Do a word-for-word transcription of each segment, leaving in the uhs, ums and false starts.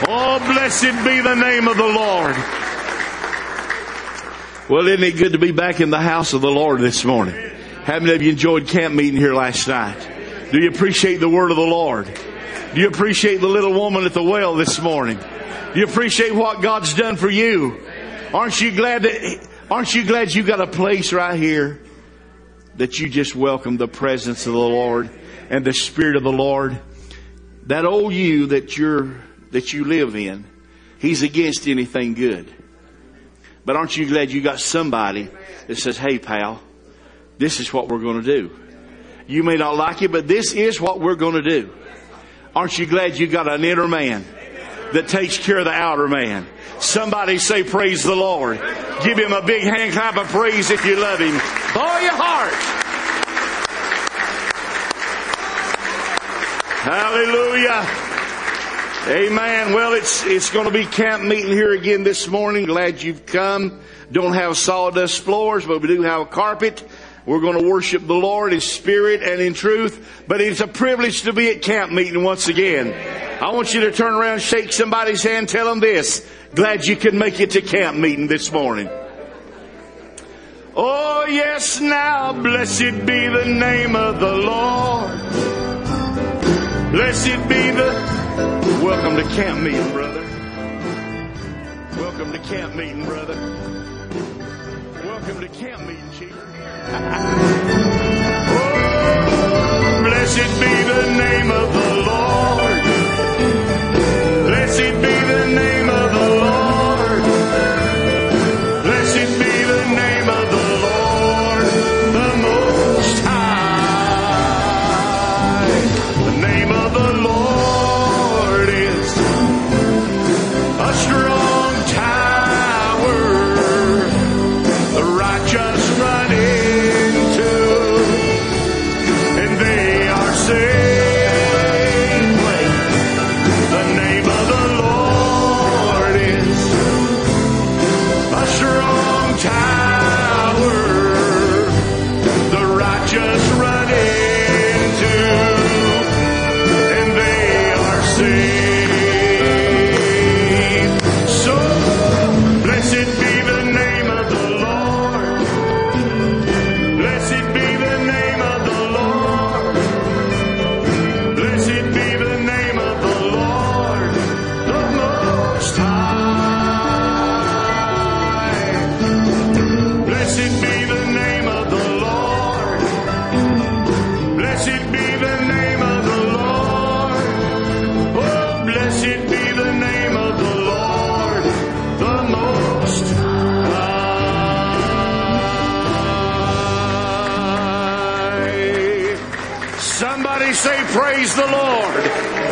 Oh, blessed be the name of the Lord. Well, isn't it good to be back in the house of the Lord this morning? How many of you enjoyed camp meeting here last night? Do you appreciate the word of the Lord? Do you appreciate the little woman at the well this morning? Do you appreciate what God's done for you? Aren't you glad that, aren't you glad you got a place right here that you just welcome the presence of the Lord and the Spirit of the Lord? That old you that you're, that you live in, he's against anything good. But aren't you glad you got somebody that says, hey pal, this is what we're going to do. You may not like it, but this is what we're going to do. Aren't you glad you got an inner man that takes care of the outer man? Somebody say praise the Lord. Give him a big hand clap of praise if you love him. With all your heart. Hallelujah. Amen. Well, it's it's going to be camp meeting here again this morning. Glad you've come. Don't have sawdust floors, but we do have a carpet. We're going to worship the Lord in spirit and in truth. But it's a privilege to be at camp meeting once again. I want you to turn around, shake somebody's hand, tell them this. Glad you could make it to camp meeting this morning. Oh, yes, now, blessed be the name of the Lord. Blessed be the... Welcome to camp meeting, brother. Welcome to camp meeting, brother. Welcome to camp meeting, chief. Oh, blessed be the name of the Lord. Blessed be the name of the Lord. Blessed be the name of the Lord, the Most High. The name of the Lord is a strong tower. The righteous run into, and they are saved. The name of the Lord is a strong tower. The righteous run into, and they are saved. So blessed be the name of the Lord. Blessed be the name of the Lord. Blessed be the name of the Lord, the Most High. Blessed be the name of the Lord. Blessed be the name of the Lord. Oh, blessed be the name of the Lord, the Most High. Somebody say praise the Lord.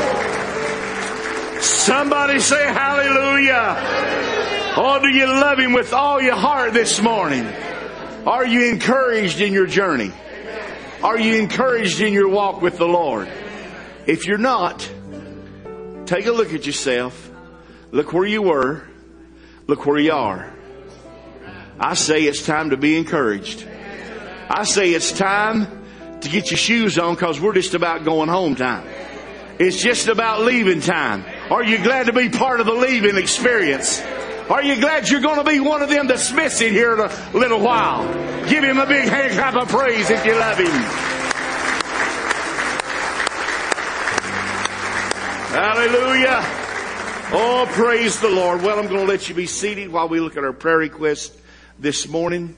Somebody say hallelujah. Oh, do you love him with all your heart this morning? Are you encouraged in your journey? Are you encouraged in your walk with the Lord? If you're not, take a look at yourself. Look where you were. Look where you are. I say it's time to be encouraged. I say it's time to get your shoes on, because we're just about going home time. It's just about leaving time. Are you glad to be part of the leaving experience? Are you glad you're going to be one of them that's missing here in a little while? Give him a big hand clap of praise if you love him. Hallelujah. Oh, praise the Lord. Well, I'm going to let you be seated while we look at our prayer request this morning.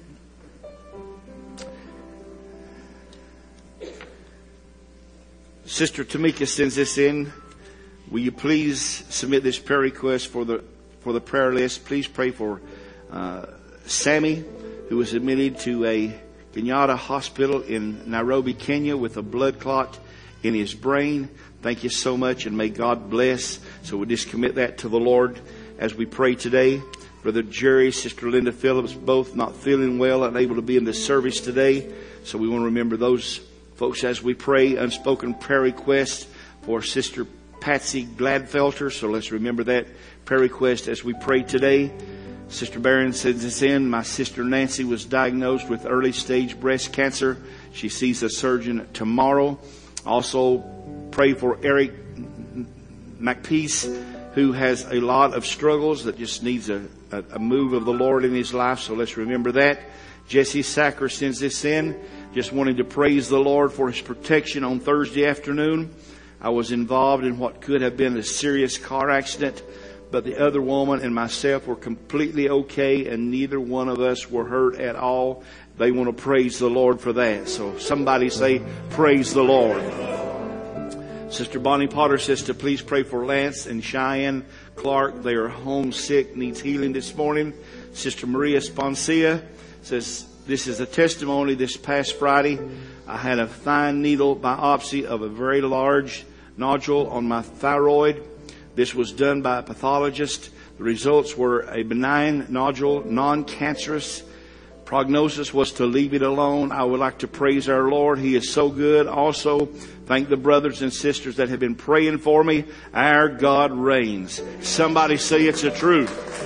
Sister Tamika sends this in. Will you please submit this prayer request for the for the prayer list? Please pray for uh, Sammy, who was admitted to a Kenyatta hospital in Nairobi, Kenya, with a blood clot in his brain. Thank you so much, and may God bless. So we'll just commit that to the Lord as we pray today. Brother Jerry, Sister Linda Phillips, both not feeling well, unable to be in the service today. So we want to remember those folks as we pray. Unspoken prayer requests for Sister Patsy Gladfelter. So let's remember that prayer request as we pray today. Sister Barron sends this in. My sister Nancy was diagnosed with early stage breast cancer. She sees a surgeon tomorrow. Also pray for Eric McPeace. who has a lot of struggles that just needs a, a, a move of the Lord in his life. So let's remember that. Jesse Sacker sends this in. Just wanting to praise the Lord for his protection on Thursday afternoon. I was involved in what could have been a serious car accident, but the other woman and myself were completely okay, and neither one of us were hurt at all. They want to praise the Lord for that. So somebody say, praise the Lord. Sister Bonnie Potter says to please pray for Lance and Cheyenne Clark. They are homesick, needs healing this morning. Sister Maria Sponcia says, this is a testimony. This past Friday, I had a fine needle biopsy of a very large nodule on my thyroid. This was done by a pathologist. The results were a benign nodule, non-cancerous. Prognosis was to leave it alone. I would like to praise our Lord. He is so good. Also, thank the brothers and sisters that have been praying for me. Our God reigns. Somebody say it's the truth.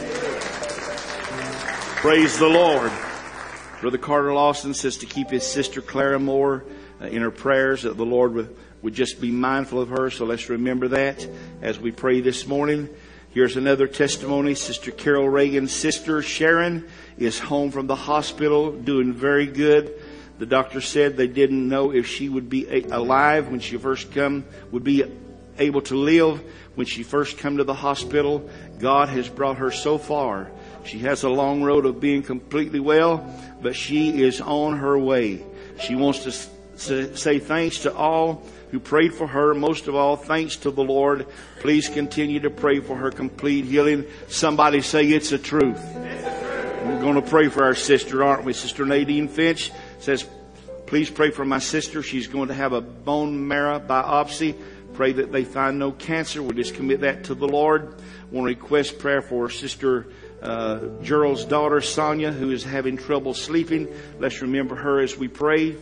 Praise the Lord. Brother Carter Lawson says to keep his sister Clara Moore uh, in her prayers, that the Lord would, would just be mindful of her. So let's remember that as we pray this morning. Here's another testimony. Sister Carol Reagan's sister Sharon is home from the hospital, doing very good. The doctor said they didn't know if she would be alive when she first come, would be able to live when she first come to the hospital. God has brought her so far. She has a long road of being completely well, but she is on her way. She wants to say thanks to all who prayed for her. Most of all, thanks to the Lord. Please continue to pray for her complete healing. Somebody say it's the truth. We're going to pray for our sister, aren't we? Sister Nadine Finch says, please pray for my sister. She's going to have a bone marrow biopsy. Pray that they find no cancer. We'll just commit that to the Lord. I want to request prayer for Sister uh, Gerald's daughter, Sonia, who is having trouble sleeping. Let's remember her as we pray.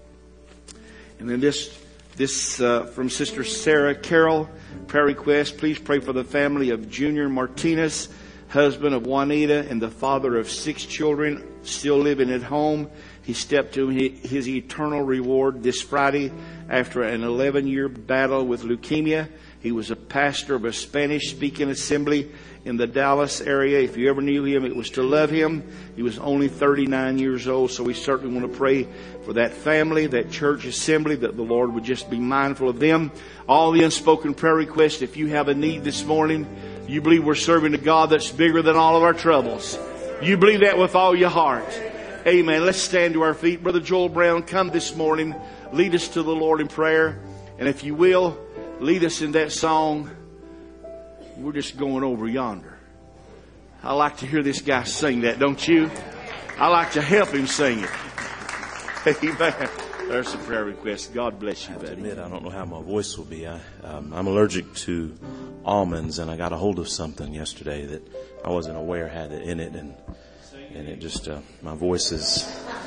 And then this, this uh, from Sister Sarah Carroll, prayer request. Please pray for the family of Junior Martinez, husband of Juanita, and the father of six children, still living at home. He stepped to his eternal reward this Friday after an eleven-year battle with leukemia. He was a pastor of a Spanish-speaking assembly in the Dallas area. If you ever knew him, it was to love him. He was only thirty-nine years old, so we certainly want to pray for that family, that church assembly, that the Lord would just be mindful of them. All the unspoken prayer requests, if you have a need this morning, you believe we're serving a God that's bigger than all of our troubles. You believe that with all your heart. Amen. Let's stand to our feet. Brother Joel Brown, come this morning. Lead us to the Lord in prayer. And if you will, lead us in that song, We're Just Going Over Yonder. I like to hear this guy sing that, don't you? I like to help him sing it. Amen. There's some prayer requests. God bless you, I have buddy. to admit, I don't know how my voice will be. I, um, I'm allergic to almonds, and I got a hold of something yesterday that I wasn't aware had it in it, and and it just, uh, my voice is,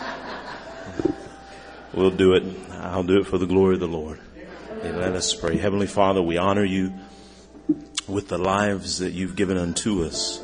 we'll do it. I'll do it for the glory of the Lord. And let us pray. Heavenly Father, we honor you with the lives that you've given unto us.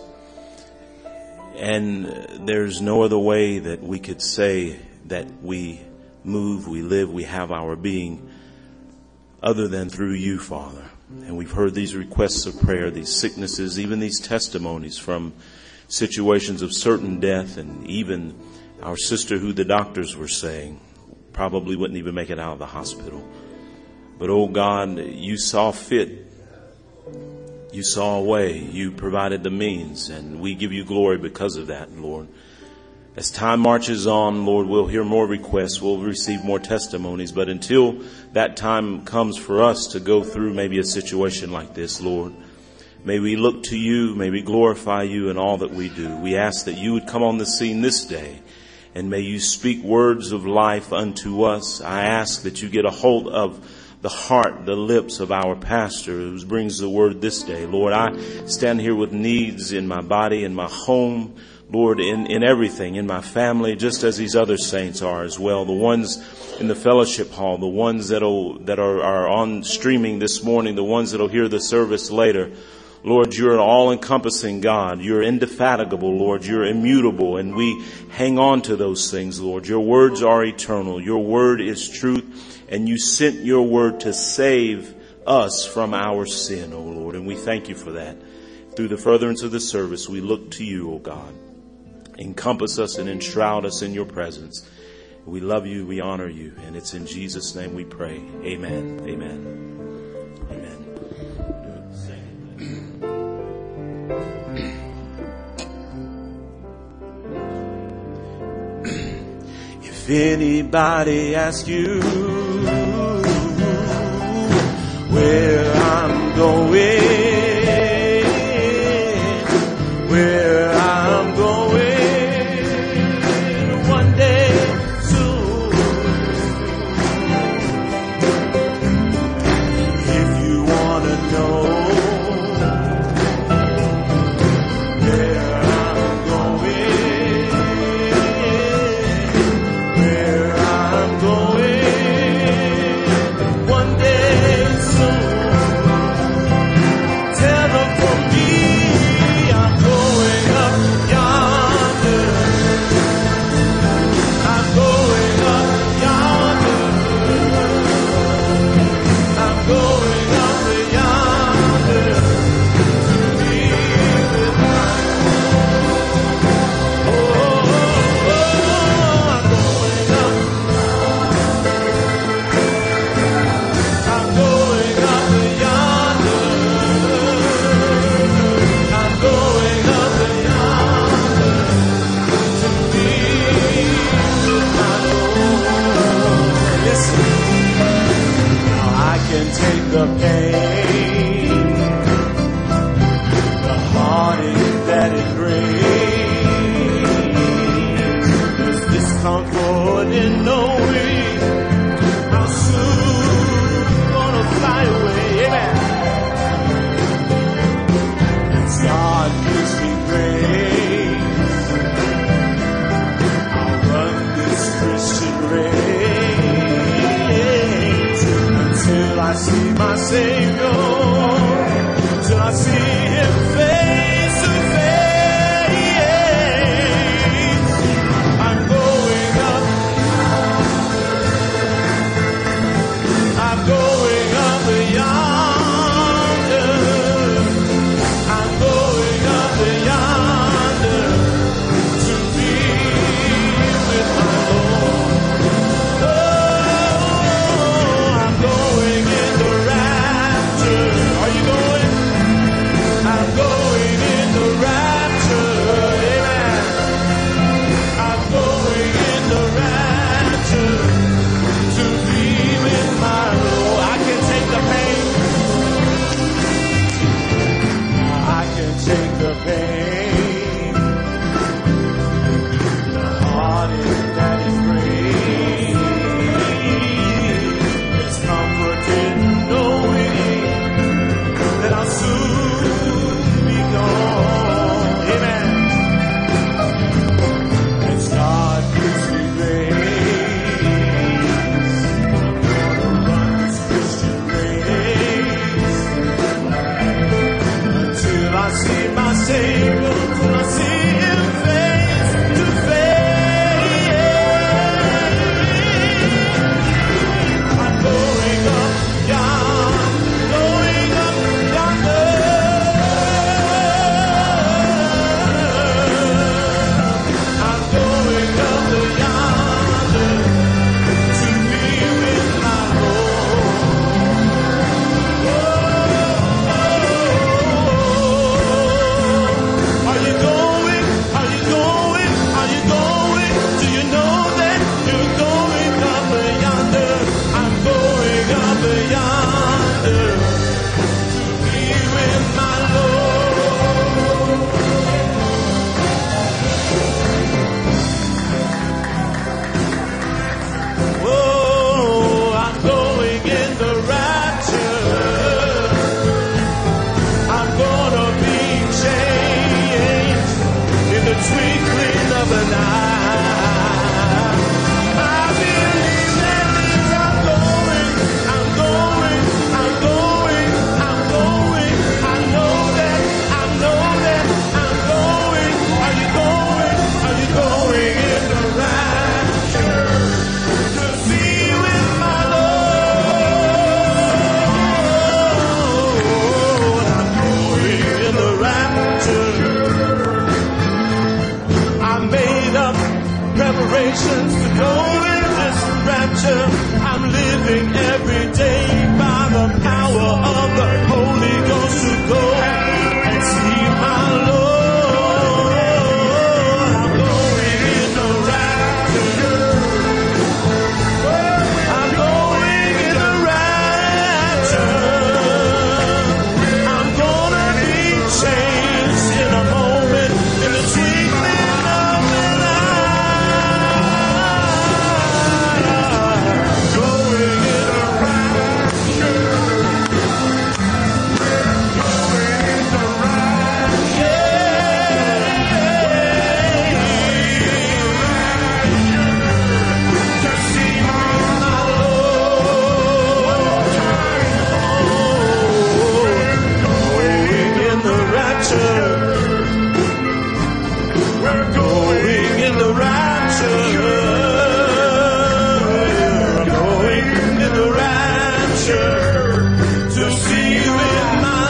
And there's no other way that we could say that we move, we live, we have our being other than through you, Father. And we've heard these requests of prayer, these sicknesses, even these testimonies from situations of certain death, and even our sister who the doctors were saying probably wouldn't even make it out of the hospital. But oh God, you saw fit. You saw a way. You provided the means, and we give you glory because of that, Lord. As time marches on, Lord, we'll hear more requests. We'll receive more testimonies. But until that time comes for us to go through maybe a situation like this, Lord, may we look to you. May we glorify you in all that we do. We ask that you would come on the scene this day, and may you speak words of life unto us. I ask that you get a hold of the heart, the lips of our pastor who brings the word this day. Lord, I stand here with needs in my body, in my home, Lord, in, in everything, in my family, just as these other saints are as well. The ones in the fellowship hall, the ones that'll, that are, are on streaming this morning, the ones that'll hear the service later. Lord, you're an all-encompassing God. You're indefatigable, Lord. You're immutable, and we hang on to those things, Lord. Your words are eternal. Your word is truth, and you sent your word to save us from our sin, O Lord. And we thank you for that. Through the furtherance of this service, we look to you, O God. Encompass us and enshroud us in your presence. We love you. We honor you. And it's in Jesus' name we pray. Amen. Amen. If anybody asks you where I'm going, where I'm going one day soon, if you want to know where I'm going, where I'm going one day soon, tell them for me I'm going up yonder, I'm going up yonder, I'm going up yonder to be with my oh, I'm going up, I'm going up yonder, I'm going up yonder to be with my Lord. Listen, now I can take the pain, the heartache that it brings. There's discomfort in knowing how soon I'm gonna fly away. Amen. As God gives me grace, I'll run this Christian race until I see my Savior, till I see Him face to face. I'm going up, I'm going up yonder, I'm going up yonder to be with my Lord. Oh, I'm going in the rapture. Are you going? I'm going in the rapture. Amen. I'm going in the rapture to be with my Lord. I can take the pain. I can take the pain, the heartache that it brings. There's comfort in knowing that I'll soon be gone. Amen. As God gives me grace, I'm gonna run this Christian race until I see my Savior, till I see Him face to face. I'm going up yonder, going up yonder. I'm going up yonder to be with my Lord. Are you going? Are you going? Are you going? Do you know that you're going up yonder? I'm going up yonder to be with my Lord. Oh, I'm going in the rapture. I'm gonna be changed in the twinkling of an eye. I believe that I'm going, I'm going, I'm going, I'm going. I know that, I know that I'm going. Are you going? Are you going in the rapture to be with my Lord? directions to go in this rapture. I'm living every day by the power of the Holy Ghost to go and see my Lord. I'm going in the rapture. I'm going in the rapture. I'm gonna be changed in a moment, in the twinkling of an eye. Going in the rapture. Going in the rapture. To see my Lord. Going in the rapture. We're going in the rapture. I'm going in the rapture to see you with my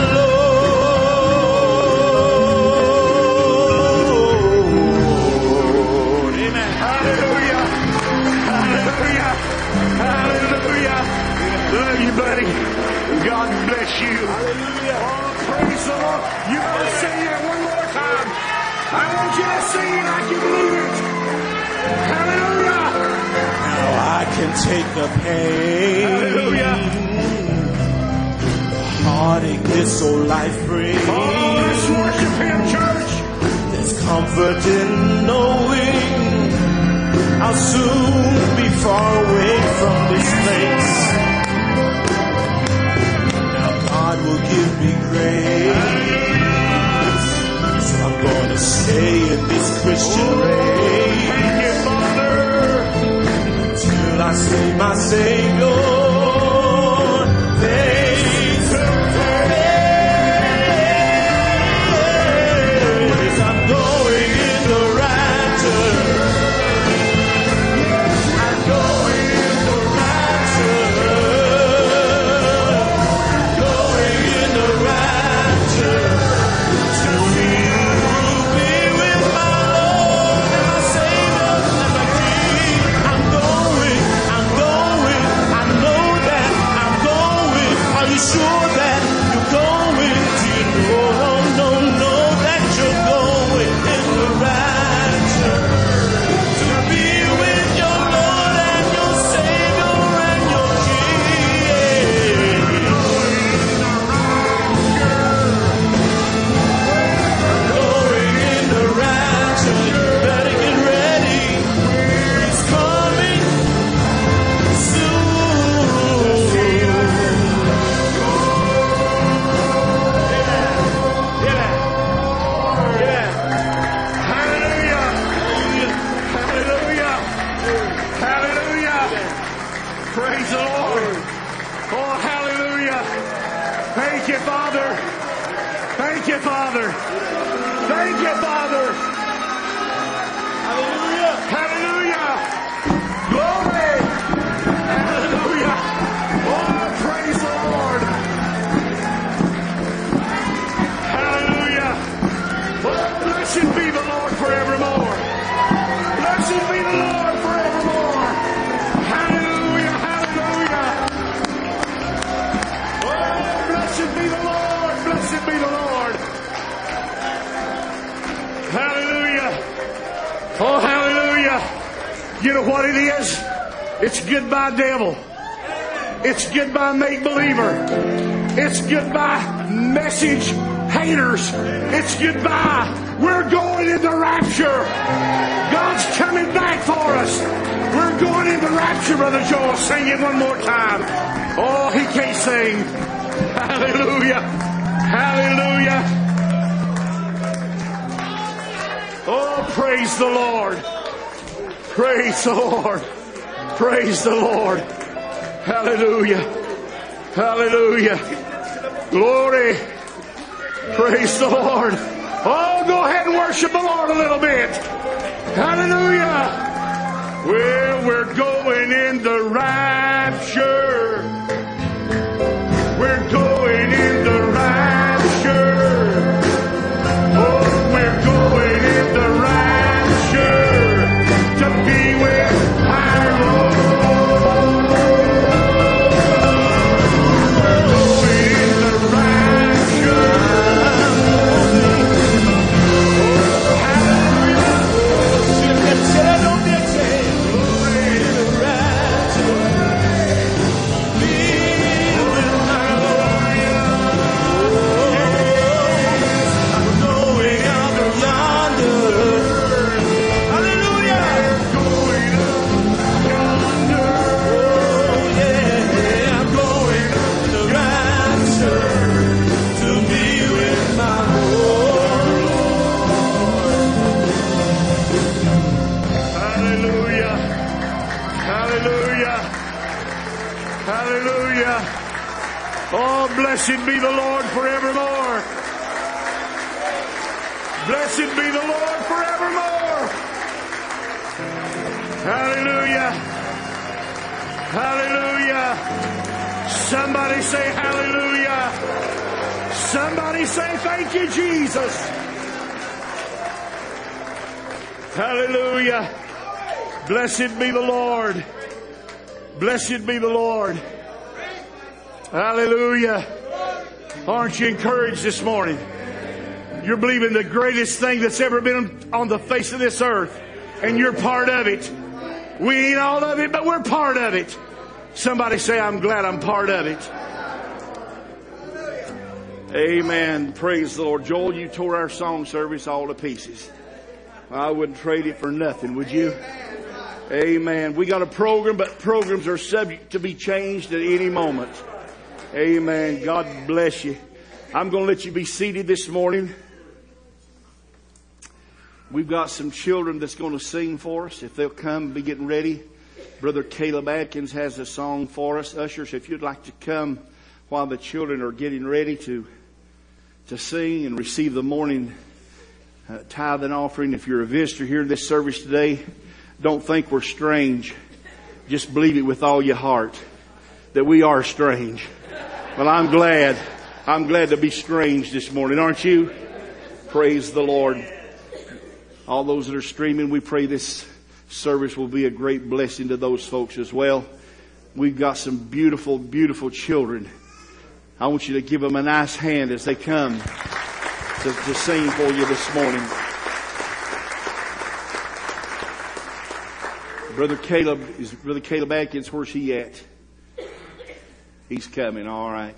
Lord. Amen. Hallelujah. Hallelujah. Hallelujah. Love you, buddy. God bless you. Hallelujah. Oh, praise the Lord. You gotta sing it one more time. I want you to sing it like you believe it. Hallelujah. Now I can take the pain. Hallelujah. Heartache this so life brings. Oh, let's worship Him, church. There's comfort in knowing I'll soon be far away from this place. Now God will give me grace. So I'm going to stay in this Christian race. Thank you, Father. Till I see my Savior face to face. I'm going in the rapture. I'm going in the rapture. Going in the rapture. To be with my Lord and my Savior and my King. I'm going, I'm going, I know that I'm going. Are you sure that you're going? Do you know, no, no, know that you're going in the rapture? To be with your Lord and your Savior and your King. Going in the rapture, you better get ready. He's coming soon. Yeah. Yeah. Hallelujah. Hallelujah. Hallelujah. Praise the Lord. Oh, hallelujah. Thank you, Father. Thank you, Father. Thank you, Father. Hallelujah. Hallelujah. Glory. Hallelujah. Oh, praise the Lord. Hallelujah. Oh, blessed be the Lord forevermore. Blessed be the Lord forevermore. Hallelujah. Hallelujah. Oh, blessed be the Lord. Blessed be the Lord. Hallelujah. Oh, hallelujah. You know what it is? It's goodbye, devil. It's goodbye, make-believer. It's goodbye, message haters. It's goodbye. We're going in the rapture. God's coming back for us. We're going in the rapture, Brother Joel. Sing it one more time. Oh, he can't sing. Hallelujah. Hallelujah. Oh, praise the Lord. Praise the Lord. Praise the Lord. Hallelujah. Hallelujah. Glory. Praise the Lord. Oh, go ahead and worship the Lord a little bit. Hallelujah. Well, we're going in the rapture. We're going in the rapture. Oh, we're going in the rapture to be with Blessed be the Lord forevermore. Blessed be the Lord forevermore. Hallelujah. Hallelujah. Somebody say hallelujah. Somebody say thank you, Jesus. Hallelujah. Blessed be the Lord. Blessed be the Lord. Hallelujah. Aren't you encouraged this morning? You're believing the greatest thing that's ever been on the face of this earth, and you're part of it. We ain't all of it, but we're part of it. Somebody say, I'm glad I'm part of it. Amen. Praise the Lord. Joel, you tore our song service all to pieces. I wouldn't trade it for nothing, would you? Amen. We got a program, but programs are subject to be changed at any moment. Amen. God bless you. I'm going to let you be seated this morning. We've got some children that's going to sing for us. If they'll come, be getting ready. Brother Caleb Atkins has a song for us. Ushers, if you'd like to come while the children are getting ready to to sing and receive the morning uh, tithe and offering. If you're a visitor here in this service today, don't think we're strange. Just believe it with all your heart that we are strange. Well, I'm glad. I'm glad to be strange this morning, aren't you? Praise the Lord. All those that are streaming, we pray this service will be a great blessing to those folks as well. We've got some beautiful, beautiful children. I want you to give them a nice hand as they come to, to sing for you this morning. Brother Caleb, is Brother Caleb Atkins, where's he at? He's coming, all right.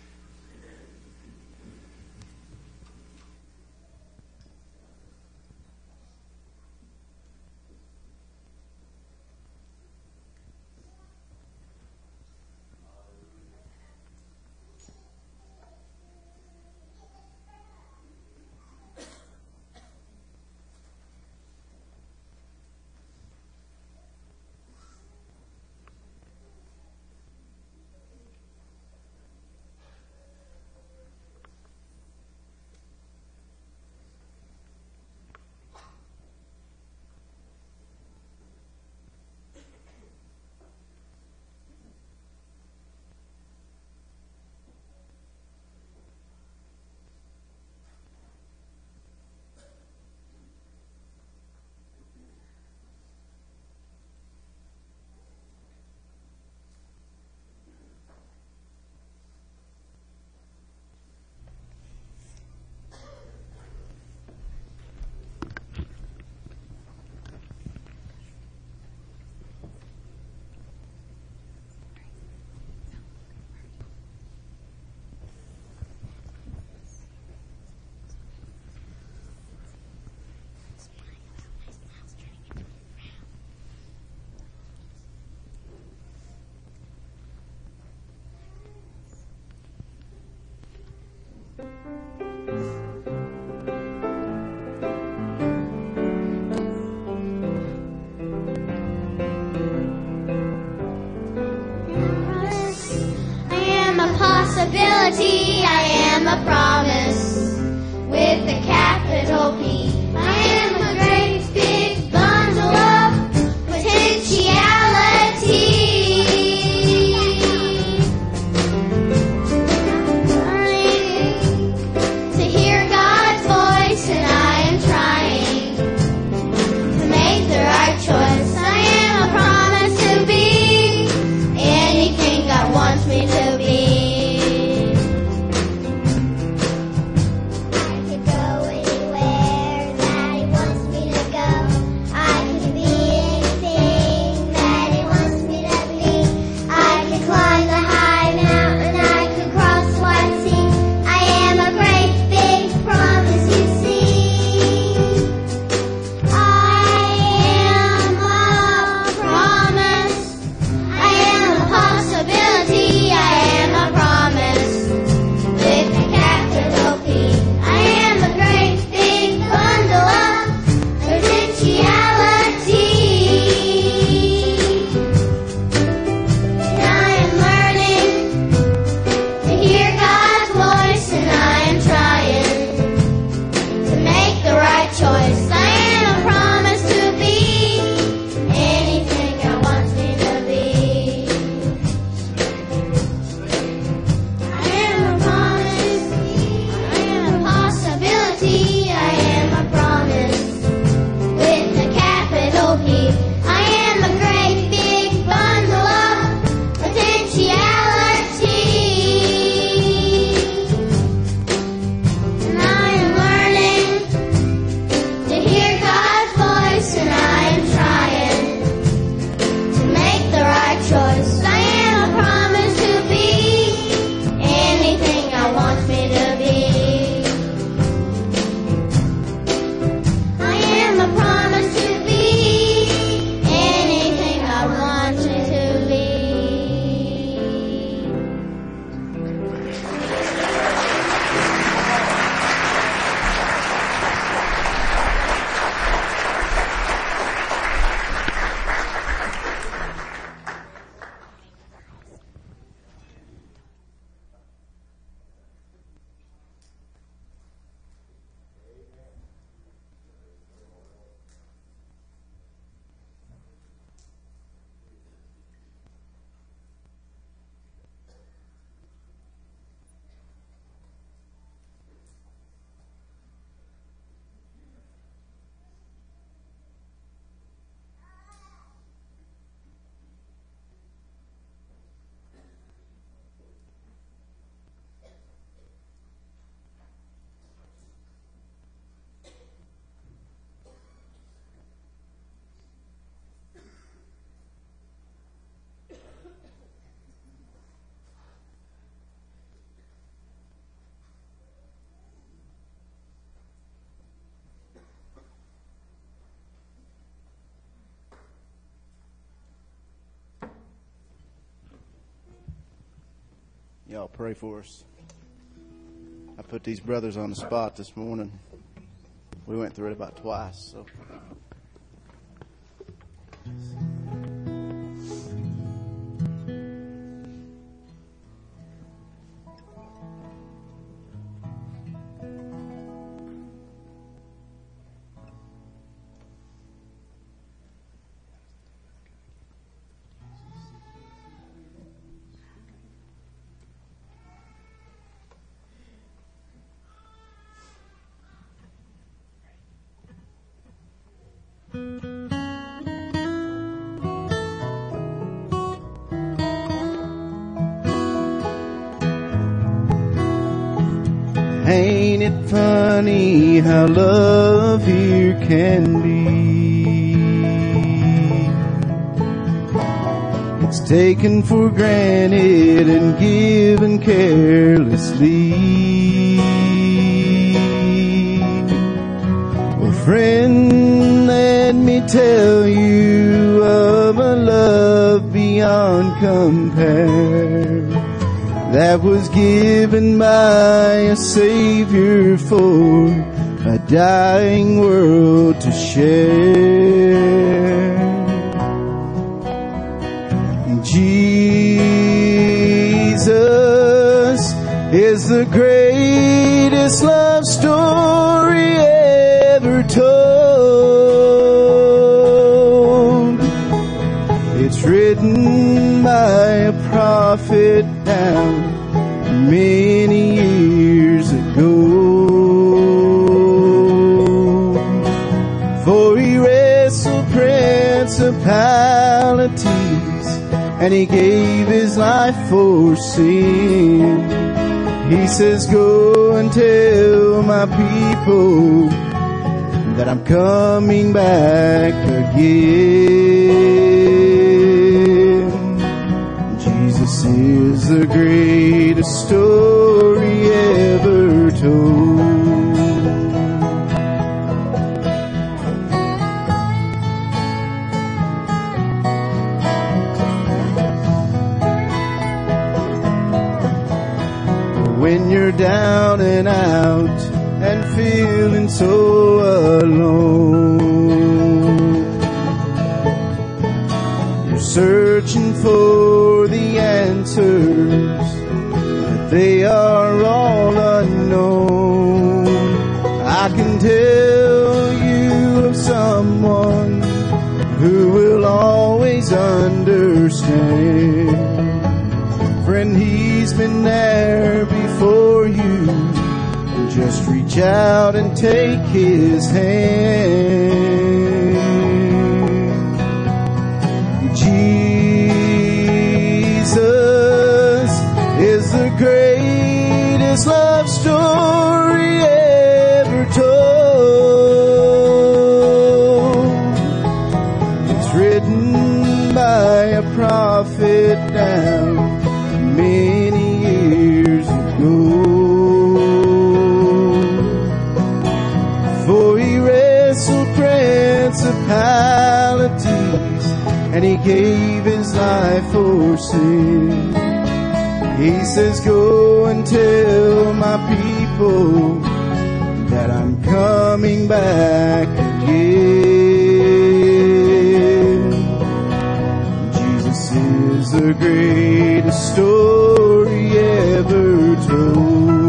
Possibility, I am a promise with a capital P. I am a great big bundle of potentiality. To hear God's voice, and I am trying to make the right choice. I am a promise to be anything God wants me to be. I could go anywhere. Y'all pray for us. I put these brothers on the spot this morning. We went through it about twice, so. Ain't it funny how love here can be? It's taken for granted and given carelessly. Well, friend, let me tell you of a love beyond compare that was given by a Savior for a dying world to share. Jesus is the greatest love story ever told. It's written by a prophet down many years ago. For he wrestled principalities and he gave his life for sin. He says, go and tell my people that I'm coming back again. Jesus is the greatest story ever told. When you're down and out and feeling so alone, you're searching for the answers, but they are all unknown. I can tell you of someone who will always understand. Friend, he's been there before you. Just reach out and take his hand. Jesus is the greatest love story ever told. It's written by a prophet down many years ago. For he wrestled principalities and he gave his life for sin. He says, go and tell my people that I'm coming back again. Jesus is the greatest story ever told.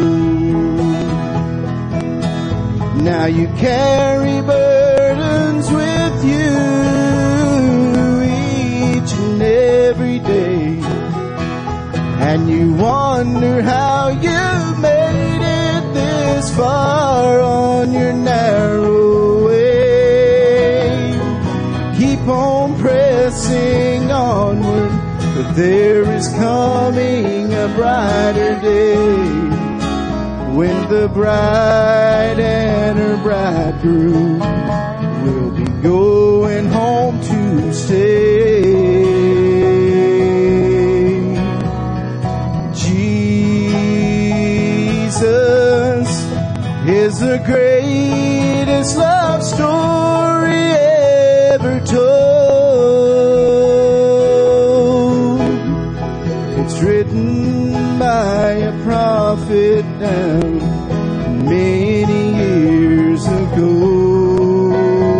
Now you carry burdens with you each and every day, and you wonder how you made it this far on your narrow way. Keep on pressing onward, but there is coming a brighter day when the bride and her bridegroom will be going home to stay. Jesus is the greatest love story ever told. It's written by down many years ago.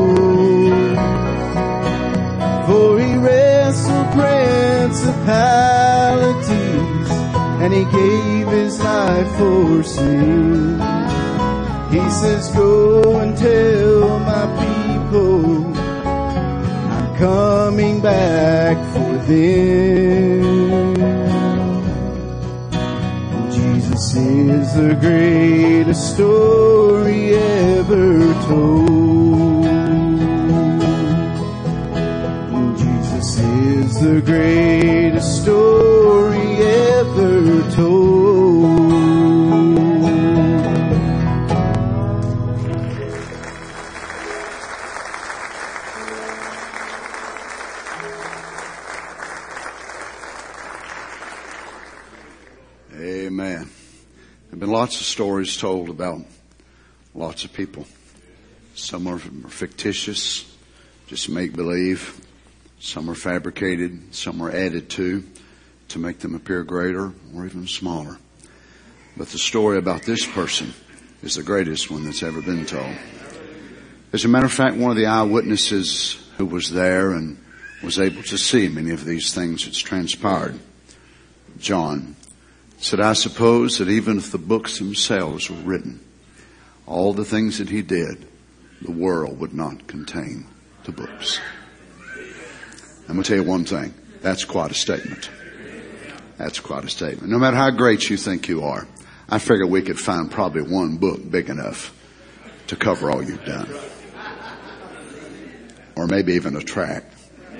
For he wrestled principalities, and he gave his life for sin. He says, go and tell my people I'm coming back for them. Jesus is the greatest story ever told. Jesus is the greatest story ever told. Amen. There have been lots of stories told about lots of people. Some are fictitious, just make-believe. Some are fabricated. Some are added to, to make them appear greater or even smaller. But the story about this person is the greatest one that's ever been told. As a matter of fact, one of the eyewitnesses who was there and was able to see many of these things that's transpired, John, said, I suppose that even if the books themselves were written, all the things that he did, the world would not contain the books. I'm going to tell you one thing. That's quite a statement. That's quite a statement. No matter how great you think you are, I figure we could find probably one book big enough to cover all you've done. Or maybe even a tract.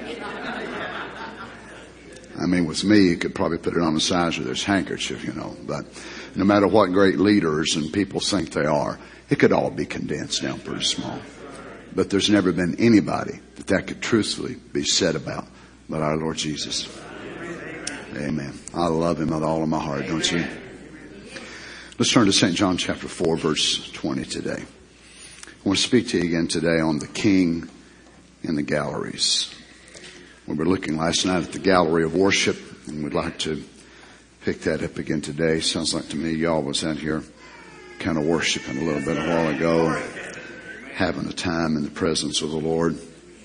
I mean, with me, you could probably put it on the size of this handkerchief, you know. But no matter what great leaders and people think they are, it could all be condensed down pretty small. But there's never been anybody that that could truthfully be said about but our Lord Jesus. Amen. I love him with all of my heart, don't you? Let's turn to Saint John chapter four, verse twenty today. I want to speak to you again today on the King in the galleries. We were looking last night at the gallery of worship, and we'd like to pick that up again today. Sounds like to me y'all was out here kind of worshiping a little bit a while ago, having a time in the presence of the Lord.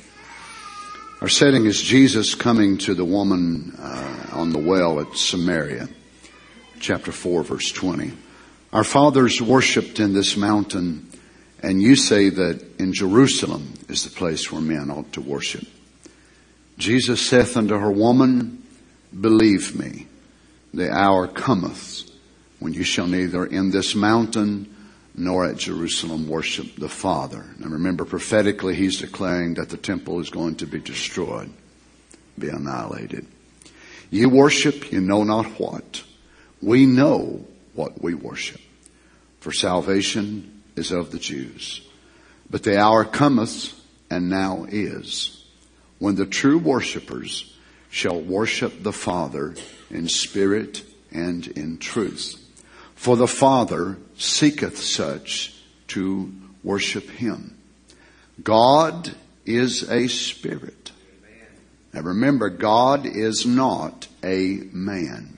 Our setting is Jesus coming to the woman uh, on the well at Samaria, chapter four, verse twenty. Our fathers worshipped in this mountain, and you say that in Jerusalem is the place where men ought to worship. Jesus saith unto her, Woman, believe me, the hour cometh when you shall neither in this mountain nor at Jerusalem worship the Father. Now remember, prophetically, he's declaring that the temple is going to be destroyed, be annihilated. You worship, you know not what. We know what we worship, for salvation is of the Jews. But the hour cometh, and now is, when the true worshipers shall worship the Father in spirit and in truth. For the Father seeketh such to worship him. God is a spirit. Now remember, God is not a man.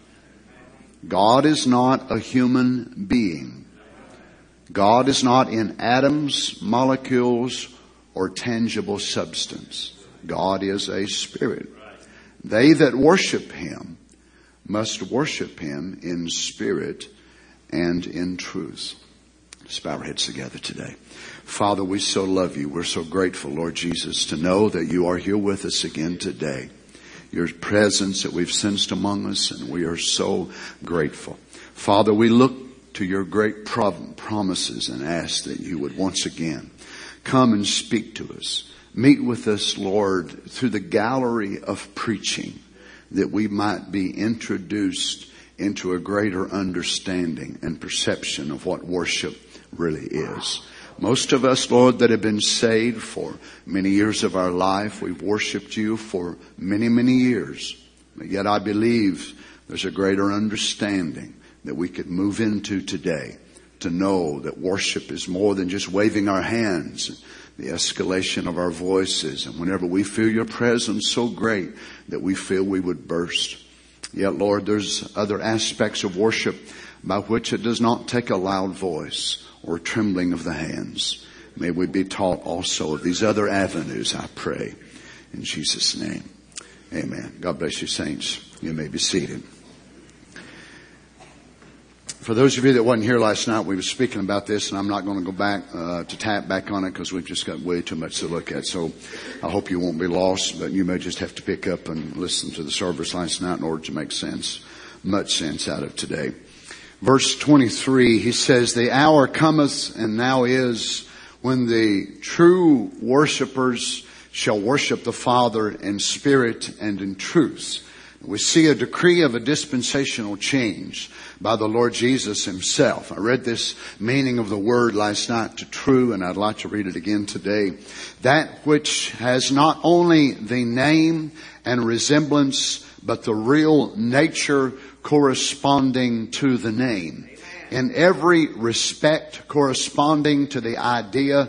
God is not a human being. God is not in atoms, molecules, or tangible substance. God is a spirit. They that worship him must worship him in spirit and in truth. Let's bow our heads together today. Father, we so love you. We're so grateful, Lord Jesus, to know that you are here with us again today. Your presence that we've sensed among us, and we are so grateful. Father, we look to your great promises and ask that you would once again come and speak to us. Meet with us, Lord, through the gallery of preaching, that we might be introduced into a greater understanding and perception of what worship really is. Most of us, Lord, that have been saved for many years of our life, we've worshiped you for many, many years. But yet I believe there's a greater understanding that we could move into today, to know that worship is more than just waving our hands, the escalation of our voices, and whenever we feel your presence so great that we feel we would burst. Yet, Lord, there's other aspects of worship by which it does not take a loud voice or trembling of the hands. May we be taught also of these other avenues, I pray. In Jesus' name, amen. God bless you, saints. You may be seated. For those of you that wasn't here last night, we were speaking about this, and I'm not going to go back uh, to tap back on it because we've just got way too much to look at. So I hope you won't be lost, but you may just have to pick up and listen to the service last night in order to make sense, much sense out of today. Verse twenty-three, he says, "The hour cometh, and now is, when the true worshipers shall worship the Father in spirit and in truth." We see a decree of a dispensational change by the Lord Jesus himself. I read this meaning of the word last night to true, and I'd like to read it again today. That which has not only the name and resemblance, but the real nature corresponding to the name. In every respect corresponding to the idea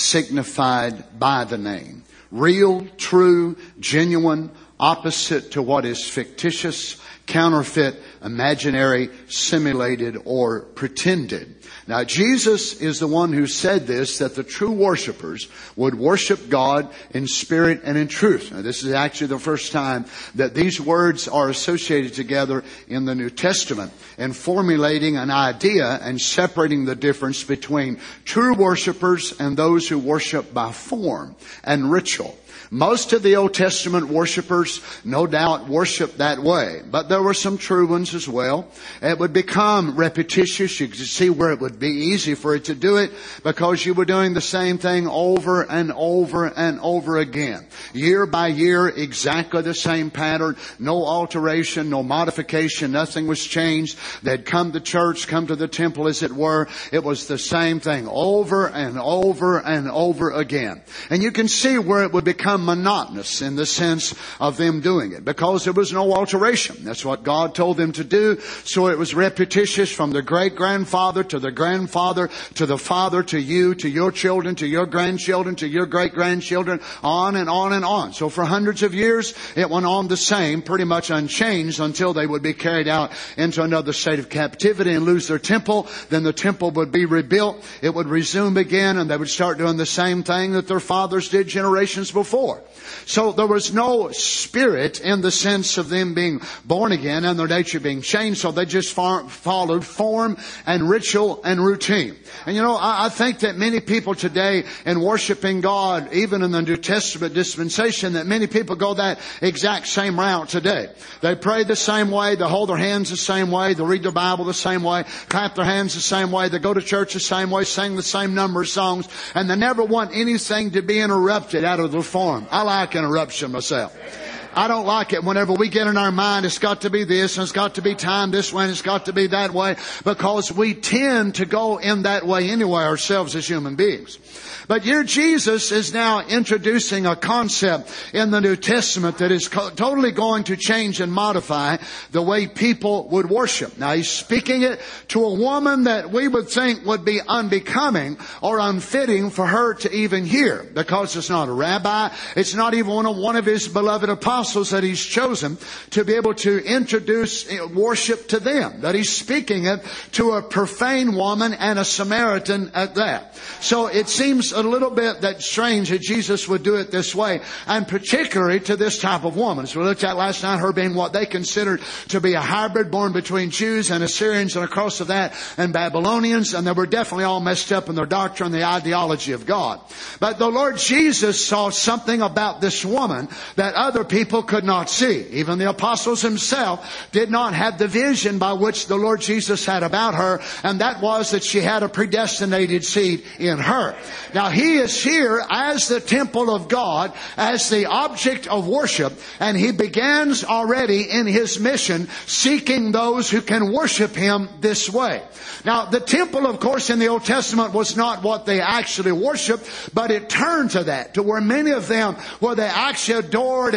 signified by the name. Real, true, genuine, opposite to what is fictitious, counterfeit, imaginary, simulated, or pretended. Now, Jesus is the one who said this, that the true worshipers would worship God in spirit and in truth. Now, this is actually the first time that these words are associated together in the New Testament, and formulating an idea and separating the difference between true worshipers and those who worship by form and ritual. Most of the Old Testament worshipers, no doubt, worshiped that way. But there were some true ones as well. It would become repetitious. You could see where it would be easy for it to do it because you were doing the same thing over and over and over again. Year by year, exactly the same pattern. No alteration, no modification. Nothing was changed. They'd come to church, come to the temple as it were. It was the same thing over and over and over again. And you can see where it would become monotonous in the sense of them doing it because there was no alteration. That's what God told them to do. So it was repetitious from the great-grandfather to the grandfather to the father to you, to your children, to your grandchildren, to your great-grandchildren, on and on and on. So for hundreds of years, it went on the same, pretty much unchanged until they would be carried out into another state of captivity and lose their temple. Then the temple would be rebuilt. It would resume again, and they would start doing the same thing that their fathers did generations before. So there was no spirit in the sense of them being born again and their nature being changed. So they just far, followed form and ritual and routine. And you know, I, I think that many people today in worshiping God, even in the New Testament dispensation, that many people go that exact same route today. They pray the same way. They hold their hands the same way. They read the Bible the same way. Clap their hands the same way. They go to church the same way. Sing the same number of songs. And they never want anything to be interrupted out of their form. I like interruption myself. I don't like it whenever we get in our mind, it's got to be this, and it's got to be timed this way, and it's got to be that way, because we tend to go in that way anyway ourselves as human beings. But here Jesus is now introducing a concept in the New Testament that is co- totally going to change and modify the way people would worship. Now he's speaking it to a woman that we would think would be unbecoming or unfitting for her to even hear, because it's not a rabbi. It's not even one of, one of his beloved apostles that he's chosen to be able to introduce worship to them. That he's speaking it to a profane woman and a Samaritan at that. So it seems a little bit that strange that Jesus would do it this way, and particularly to this type of woman. So we looked at last night, her being what they considered to be a hybrid born between Jews and Assyrians and across of that and Babylonians, and they were definitely all messed up in their doctrine, the ideology of God. But the Lord Jesus saw something about this woman that other people could not see. Even the apostles himself did not have the vision by which the Lord Jesus had about her, and that was that she had a predestinated seed in her. Now he is here as the temple of God, as the object of worship, and he begins already in his mission seeking those who can worship him this way. Now the temple, of course, in the Old Testament was not what they actually worshiped, but it turned to that, to where many of them, where they actually adored and worshiped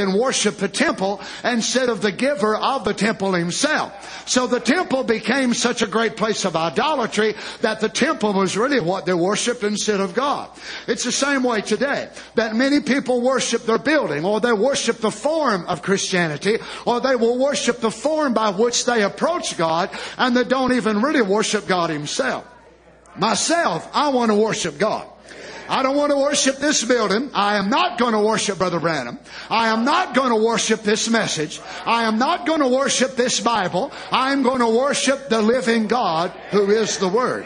worship the temple instead of the giver of the temple himself. So the temple became such a great place of idolatry that the temple was really what they worshiped instead of God. It's the same way today, that many people worship their building, or they worship the form of Christianity, or they will worship the form by which they approach God, and they don't even really worship God himself. Myself, I want to worship God. I don't want to worship this building. I am not going to worship Brother Branham. I am not going to worship this message. I am not going to worship this Bible. I am going to worship the living God who is the Word.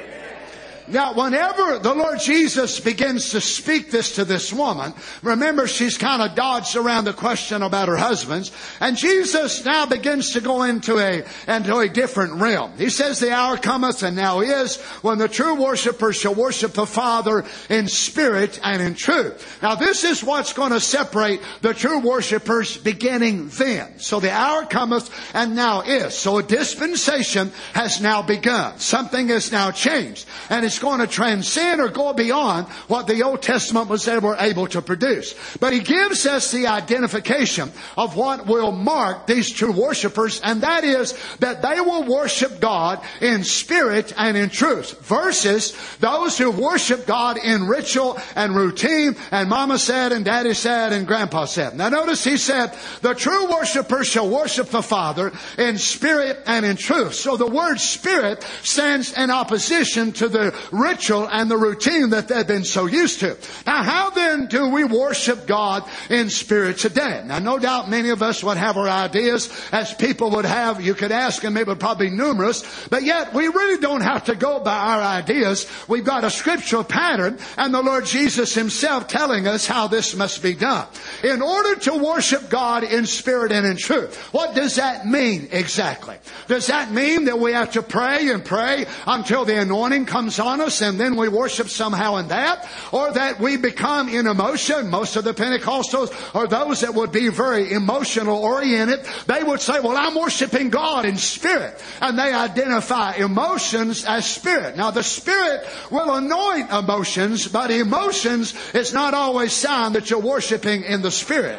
Now, whenever the Lord Jesus begins to speak this to this woman, remember she's kind of dodged around the question about her husbands, and Jesus now begins to go into a, into a different realm. He says, the hour cometh and now is when the true worshipers shall worship the Father in spirit and in truth. Now, this is what's going to separate the true worshipers beginning then. So the hour cometh and now is. So a dispensation has now begun. Something has now changed. And it's going to transcend or go beyond what the Old Testament was ever able to produce. But he gives us the identification of what will mark these true worshipers, and that is that they will worship God in spirit and in truth, versus those who worship God in ritual and routine, and Mama said and Daddy said and Grandpa said. Now notice he said, the true worshipers shall worship the Father in spirit and in truth. So the word spirit stands in opposition to the ritual and the routine that they've been so used to. Now, how then do we worship God in spirit today? Now, no doubt many of us would have our ideas, as people would have. You could ask, and they would probably be numerous. But yet, we really don't have to go by our ideas. We've got a scriptural pattern, and the Lord Jesus himself telling us how this must be done. In order to worship God in spirit and in truth, what does that mean exactly? Does that mean that we have to pray and pray until the anointing comes on us and then we worship somehow in that? Or that we become in emotion? Most of the Pentecostals, or those that would be very emotional oriented, they would say, well, I'm worshiping God in spirit. And they identify emotions as spirit. Now, the Spirit will anoint emotions, but emotions is not always sign that you're worshiping in the Spirit.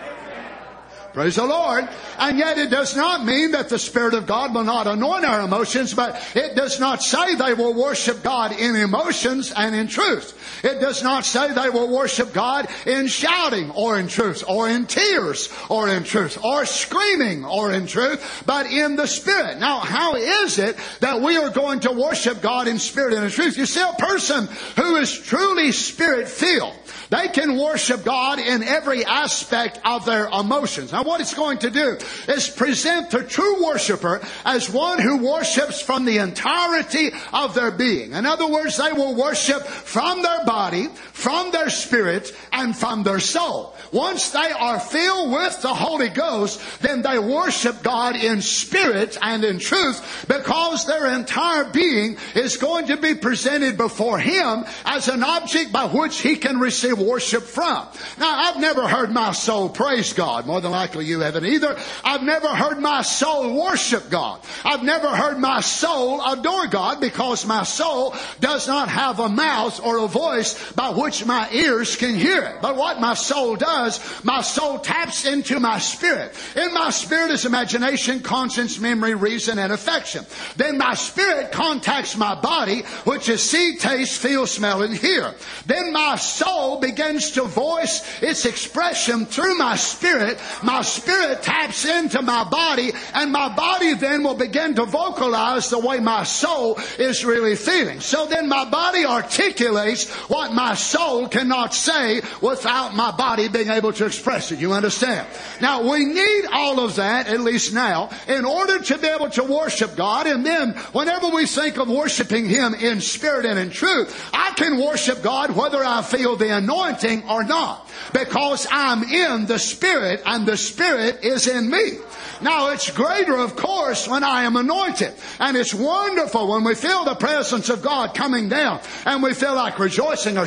Praise the Lord. And yet it does not mean that the Spirit of God will not anoint our emotions, but it does not say they will worship God in emotions and in truth. It does not say they will worship God in shouting or in truth, or in tears or in truth, or screaming or in truth, but in the Spirit. Now, how is it that we are going to worship God in spirit and in truth? You see, a person who is truly Spirit-filled, they can worship God in every aspect of their emotions. Now, what it's going to do is present the true worshiper as one who worships from the entirety of their being. In other words, they will worship from their body, from their spirit, and from their soul. Once they are filled with the Holy Ghost, then they worship God in spirit and in truth, because their entire being is going to be presented before Him as an object by which He can receive worship from. Now, I've never heard my soul praise God. More than likely you haven't either. I've never heard my soul worship God. I've never heard my soul adore God, because my soul does not have a mouth or a voice by which my ears can hear it. But what my soul does, my soul taps into my spirit. In my spirit is imagination, conscience, memory, reason, and affection. Then my spirit contacts my body, which is see, taste, feel, smell, and hear. Then my soul begins to voice its expression through my spirit. My spirit taps into my body, and my body then will begin to vocalize the way my soul is really feeling. So then my body articulates what my soul cannot say without my body being able to express it. You understand? Now, we need all of that, at least now, in order to be able to worship God. And then whenever we think of worshiping Him in spirit and in truth, I can worship God whether I feel the anointing or not, because I'm in the Spirit and the Spirit is in me. Now, it's greater, of course, when I am anointed. And it's wonderful when we feel the presence of God coming down and we feel like rejoicing or shouting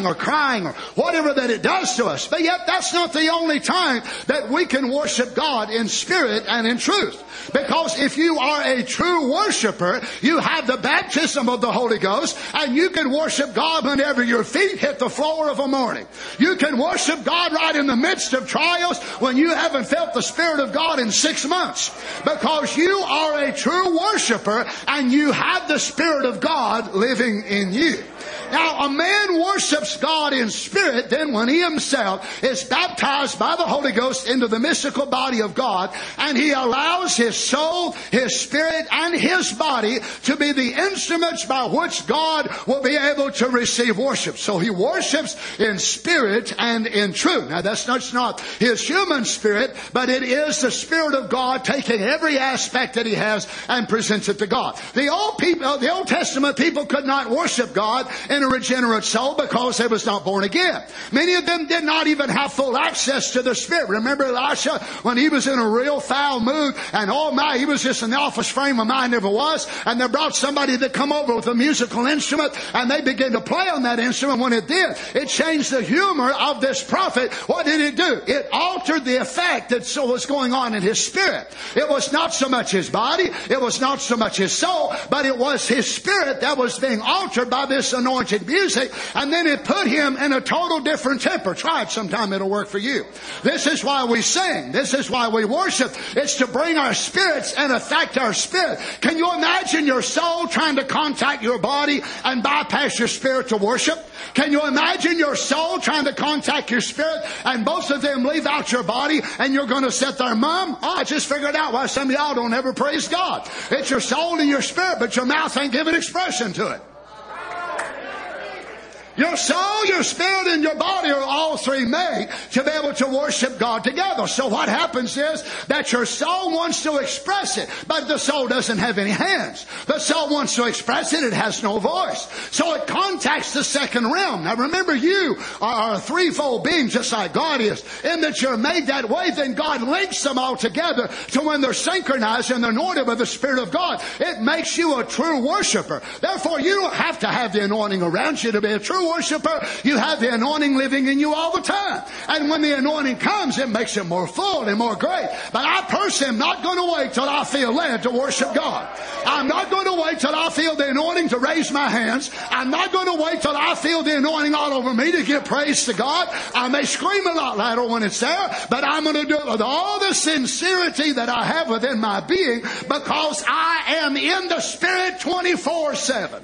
shouting or crying or whatever that it does to us. But yet that's not the only time that we can worship God in spirit and in truth. Because if you are a true worshiper, you have the baptism of the Holy Ghost, and you can worship God whenever your feet hit the floor of a morning. You can worship God right in the midst of trials when you haven't felt the Spirit of God in six months. Because you are a true worshiper and you have the Spirit of God living in you. Now, a man worships God in spirit then when he himself is baptized by the Holy Ghost into the mystical body of God, and he allows his soul, his spirit, and his body to be the instruments by which God will be able to receive worship. So he worships in spirit and in truth. Now, that's not, not his human spirit, but it is the Spirit of God taking every aspect that he has and presents it to God. The Old people, the Old Testament people could not worship God in a regenerate soul because they was not born again. Many of them did not even have full access to the Spirit. Remember Elisha when he was in a real foul mood, and oh my, he was just in the office frame of mind never was, and they brought somebody that come over with a musical instrument, and they began to play on that instrument. When it did, it changed the humor of this prophet. What did it do? It altered the effect that was going on in his spirit. It was not so much his body, it was not so much his soul, but it was his spirit that was being altered by this anointed music, and then it put him in a total different temper. Try it sometime, it'll work for you. This is why we sing. This is why we worship. It's to bring our spirits and affect our spirit. Can you imagine your soul trying to contact your body and bypass your spirit to worship? Can you imagine your soul trying to contact your spirit and both of them leave out your body, and you're going to sit there, Mom, oh, I just figured out why some of y'all don't ever praise God. It's your soul and your spirit, but your mouth ain't giving expression to it. Your soul, your spirit, and your body are all three made to be able to worship God together. So what happens is that your soul wants to express it, but the soul doesn't have any hands. The soul wants to express it, it has no voice. So it contacts the second realm. Now remember, you are a threefold being just like God is. In that you're made that way, then God links them all together to when they're synchronized and they're anointed with the Spirit of God. It makes you a true worshiper. Therefore, you don't have to have the anointing around you to be a true worshiper. You have the anointing living in you all the time. And when the anointing comes, it makes it more full and more great. But I personally am not going to wait till I feel led to worship God. I'm not going to wait till I feel the anointing to raise my hands. I'm not going to wait till I feel the anointing all over me to give praise to God. I may scream a lot louder when it's there, but I'm going to do it with all the sincerity that I have within my being, because I am in the Spirit twenty-four seven.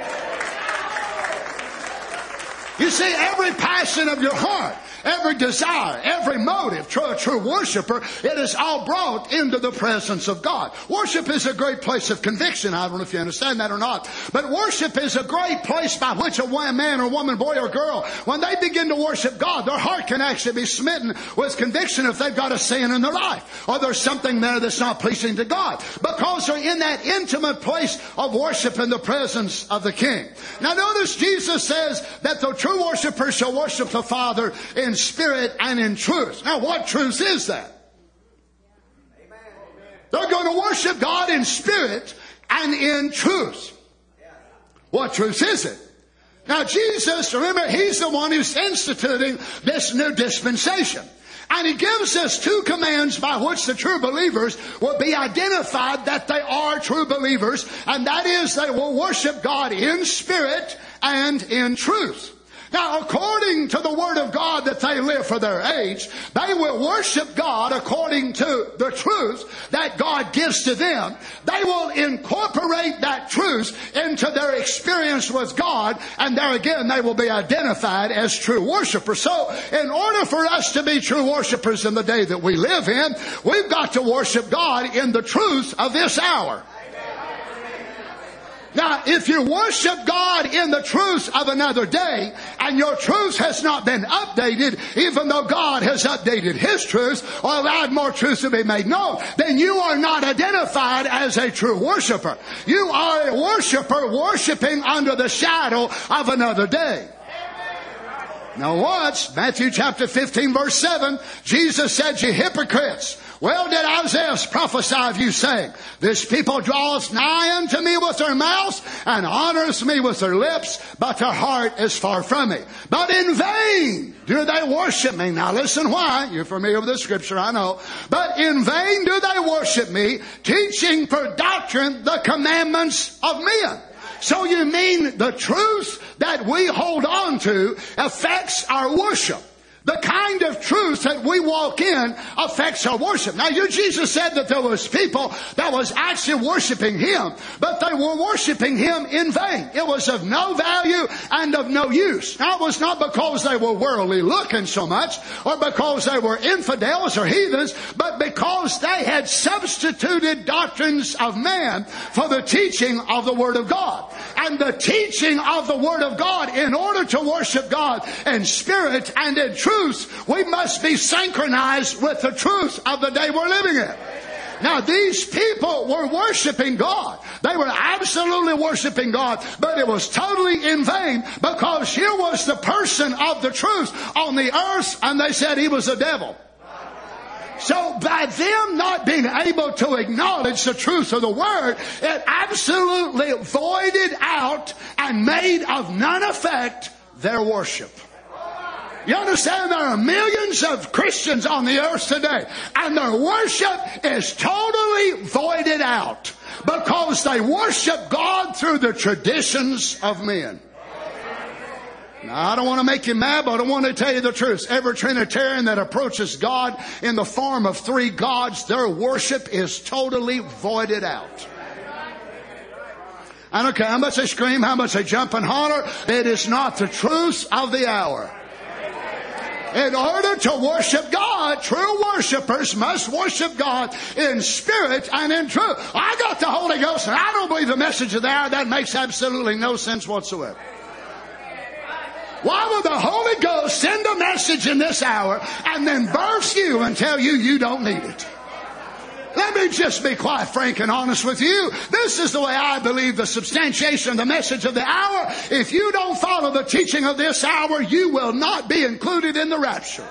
You see, every passion of your heart, every desire, every motive, to a true worshiper, it is all brought into the presence of God. Worship is a great place of conviction. I don't know if you understand that or not. But worship is a great place by which a man or woman, boy or girl, when they begin to worship God, their heart can actually be smitten with conviction if they've got a sin in their life, or there's something there that's not pleasing to God, because they're in that intimate place of worship in the presence of the King. Now notice Jesus says that the true worshiper shall worship the Father in spirit and in truth. Now what truth is that? They're going to worship God in spirit and in truth. What truth is it? Now Jesus, remember, He's the one who's instituting this new dispensation. And He gives us two commands by which the true believers will be identified that they are true believers. And that is, they will worship God in spirit and in truth. Now, according to the Word of God that they live for their age, they will worship God according to the truth that God gives to them. They will incorporate that truth into their experience with God, and there again they will be identified as true worshipers. So, in order for us to be true worshipers in the day that we live in, we've got to worship God in the truth of this hour. Now, if you worship God in the truth of another day, and your truth has not been updated, even though God has updated His truth or allowed more truth to be made known, then you are not identified as a true worshiper. You are a worshiper worshiping under the shadow of another day. Now watch, Matthew chapter fifteen verse seven, Jesus said, "You hypocrites, Well, did Isaiah prophesy of you, saying, this people draweth nigh unto me with their mouths, and honors me with their lips, but their heart is far from me. But in vain do they worship me. Now listen why. You're familiar with the scripture, I know. But in vain do they worship me, teaching for doctrine the commandments of men. So you mean the truth that we hold on to affects our worship. The kind of truth that we walk in affects our worship. Now, you, Jesus said that there was people that was actually worshiping Him, but they were worshiping Him in vain. It was of no value and of no use. Now, it was not because they were worldly looking so much, or because they were infidels or heathens, but because they had substituted doctrines of man for the teaching of the Word of God. And the teaching of the Word of God, in order to worship God in spirit and in truth, we must be synchronized with the truth of the day we're living in. Now, these people were worshiping God. They were absolutely worshiping God, but it was totally in vain, because here was the person of the truth on the earth, and they said he was a devil. So by them not being able to acknowledge the truth of the Word, it absolutely voided out and made of none effect their worship. You understand, there are millions of Christians on the earth today, and their worship is totally voided out because they worship God through the traditions of men. Now, I don't want to make you mad, but I want to tell you the truth. Every Trinitarian that approaches God in the form of three gods, their worship is totally voided out. I don't care how much they scream, how much they jump and holler, it is not the truth of the hour. In order to worship God, true worshipers must worship God in spirit and in truth. I got the Holy Ghost, and I don't believe the message of the hour. That makes absolutely no sense whatsoever. Why would the Holy Ghost send a message in this hour and then birth you and tell you you don't need it? Let me just be quite frank and honest with you. This is the way I believe the substantiation of the message of the hour. If you don't follow the teaching of this hour, you will not be included in the rapture.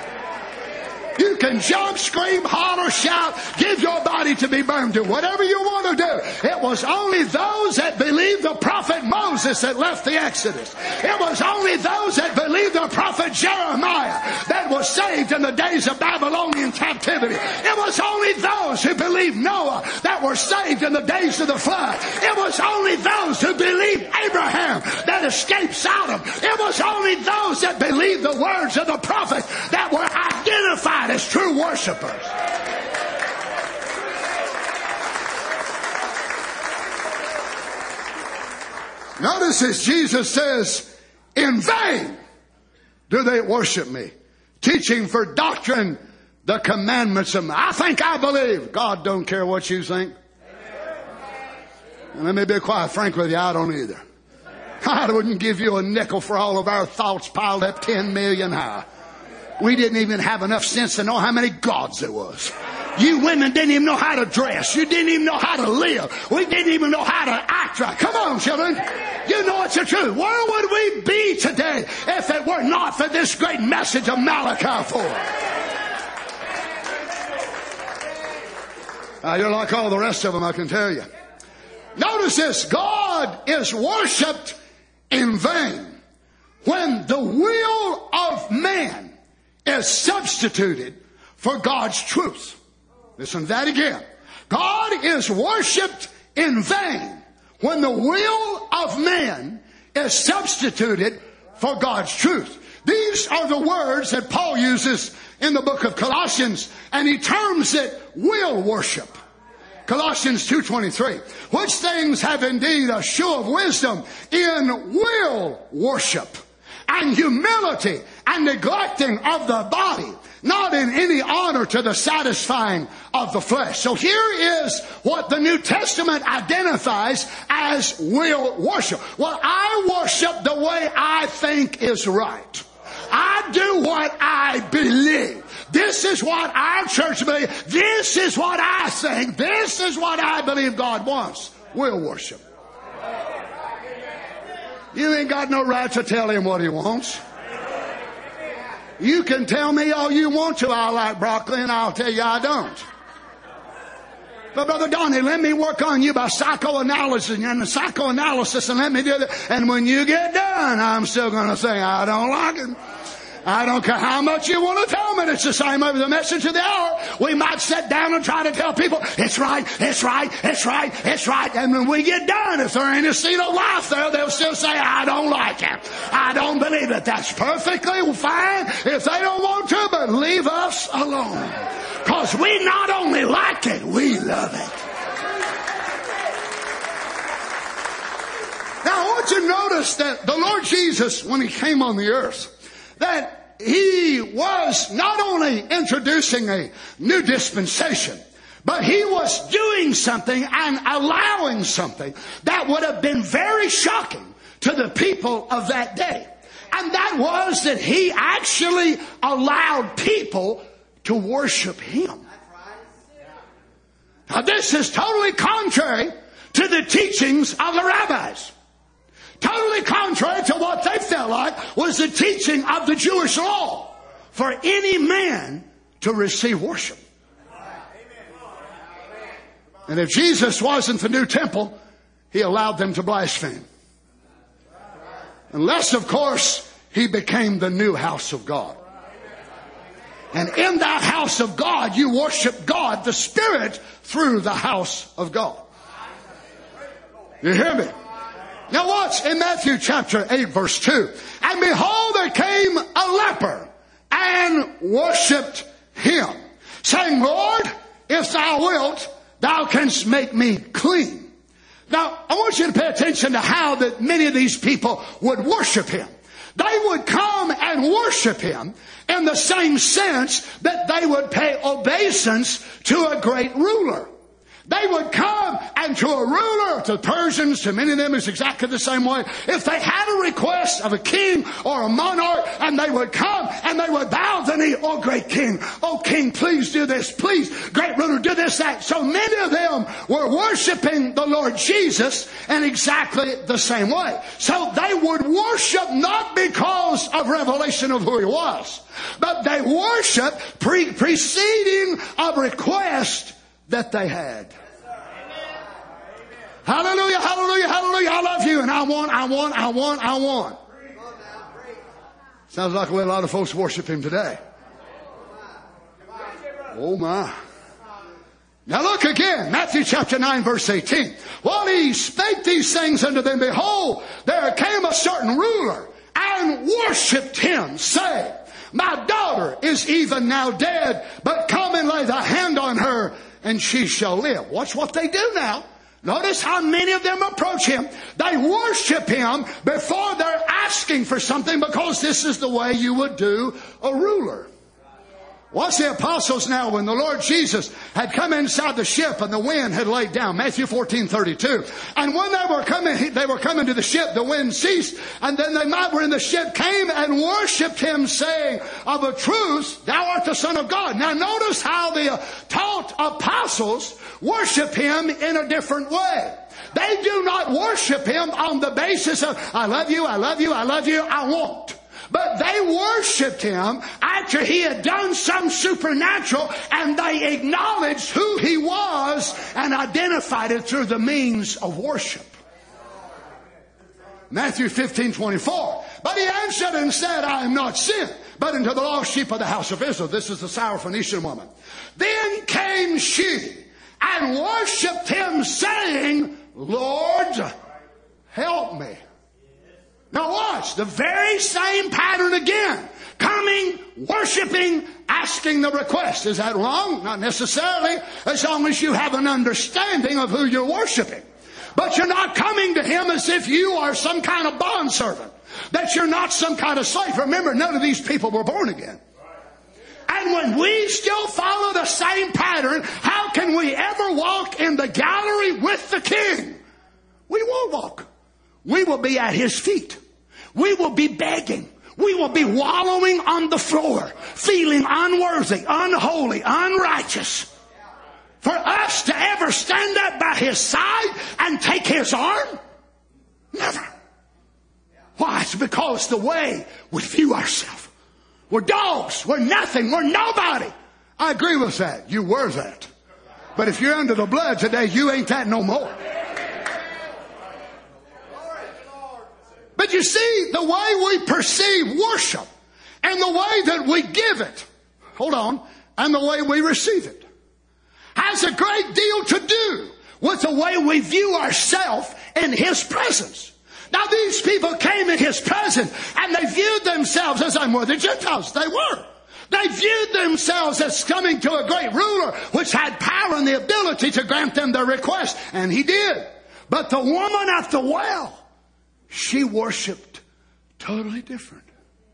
You can jump, scream, holler, shout, give your body to be burned, do whatever you want to do. It was only those that believed the prophet Moses that left the Exodus. It was only those that believed the prophet Jeremiah that was saved in the days of Babylonian captivity. It was only those who believed Noah that were saved in the days of the flood. It was only those who believed Abraham that escaped Sodom. It was only those that believed the words of the prophet that were identified as true worshipers. Notice this, Jesus says, in vain do they worship me, teaching for doctrine the commandments of men. I think I believe. God don't care what you think. And let me be quite frank with you, I don't either. I wouldn't give you a nickel for all of our thoughts piled up ten million high. We didn't even have enough sense to know how many gods there was. You women didn't even know how to dress. You didn't even know how to live. We didn't even know how to act right. Come on, children. You know it's the truth. Where would we be today if it were not for this great message of Malachi four? Uh, you're like all the rest of them, I can tell you. Notice this. God is worshipped in vain when the will of man is substituted for God's truth. Listen to that again. God is worshipped in vain when the will of man is substituted for God's truth. These are the words that Paul uses in the book of Colossians, and he terms it will worship. Colossians two twenty-three, which things have indeed a show of wisdom in will worship, and humility, and neglecting of the body, not in any honor to the satisfying of the flesh. So here is what the New Testament identifies as will worship. Well, I worship the way I think is right. I do what I believe. This is what our church believes. This is what I think. This is what I believe God wants. Will worship. You ain't got no right to tell him what he wants. You can tell me all you want to I like broccoli, and I'll tell you I don't. But Brother Donnie, let me work on you by psychoanalysis and the psychoanalysis and let me do that. And when you get done, I'm still going to say, I don't like it. I don't care how much you want to tell me. It's the same over the message of the hour. We might sit down and try to tell people, it's right, it's right, it's right, it's right. And when we get done, if there ain't a seed of life there, they'll still say, I don't like it. I don't believe it. That's perfectly fine if they don't want to, but leave us alone. Because we not only like it, we love it. Now I want you to notice that the Lord Jesus, when He came on the earth, that He was not only introducing a new dispensation, but He was doing something and allowing something that would have been very shocking to the people of that day. And that was that He actually allowed people to worship Him. Now this is totally contrary to the teachings of the rabbis. Totally contrary to what they felt like was the teaching of the Jewish law for any man to receive worship. And if Jesus wasn't the new temple, He allowed them to blaspheme. Unless, of course, He became the new house of God. And in that house of God, you worship God, the Spirit, through the house of God. You hear me? Now watch in Matthew chapter eight verse two. And behold, there came a leper and worshipped Him, saying, Lord, if thou wilt, thou canst make me clean. Now, I want you to pay attention to how that many of these people would worship Him. They would come and worship Him in the same sense that they would pay obeisance to a great ruler. They would come and to a ruler, to Persians, to many of them is exactly the same way. If they had a request of a king or a monarch, and they would come and they would bow the knee, oh great king, oh king, please do this, please, great ruler, do this, that. So many of them were worshiping the Lord Jesus in exactly the same way. So they would worship not because of revelation of who He was, but they worship pre- preceding a request that they had. Hallelujah, hallelujah, hallelujah. I love you and I want, I want, I want, I want. Sounds like the way a lot of folks worship Him today. Oh my. Now look again, Matthew chapter nine verse eighteen. While He spake these things unto them, behold, there came a certain ruler and worshipped Him, saying, My daughter is even now dead, but come and lay thy hand on her, and she shall live. Watch what they do now. Notice how many of them approach Him. They worship Him before they're asking for something, because this is the way you would do a ruler. Watch the apostles now, when the Lord Jesus had come inside the ship and the wind had laid down. Matthew fourteen thirty-two. And when they were coming, they were coming to the ship, the wind ceased, and then they that were in the ship came and worshipped Him, saying, Of a truth, thou art the Son of God. Now notice how the taught apostles worship Him in a different way. They do not worship Him on the basis of, I love you, I love you, I love you, I won't. But they worshipped Him after He had done some supernatural, and they acknowledged who He was and identified it through the means of worship. Matthew fifteen twenty-four. But He answered and said, I am not sent, but unto the lost sheep of the house of Israel. This is the Syrophoenician woman. Then came she and worshipped Him, saying, Lord, help me. Now watch, the very same pattern again. Coming, worshiping, asking the request. Is that wrong? Not necessarily, as long as you have an understanding of who you're worshiping. But you're not coming to Him as if you are some kind of bondservant. That you're not some kind of slave. Remember, none of these people were born again. And when we still follow the same pattern, how can we ever walk in the gallery with the King? We won't walk. We will be at His feet. We will be begging. We will be wallowing on the floor, feeling unworthy, unholy, unrighteous. For us to ever stand up by His side and take His arm? Never. Why? It's because the way we view ourselves. We're dogs. We're nothing. We're nobody. I agree with that. You were that. But if you're under the blood today, you ain't that no more. But you see, the way we perceive worship and the way that we give it, hold on, and the way we receive it has a great deal to do with the way we view ourselves in His presence. Now these people came in His presence and they viewed themselves as unworthy Gentiles. They were. They viewed themselves as coming to a great ruler which had power and the ability to grant them their request. And He did. But the woman at the well, she worshiped totally different.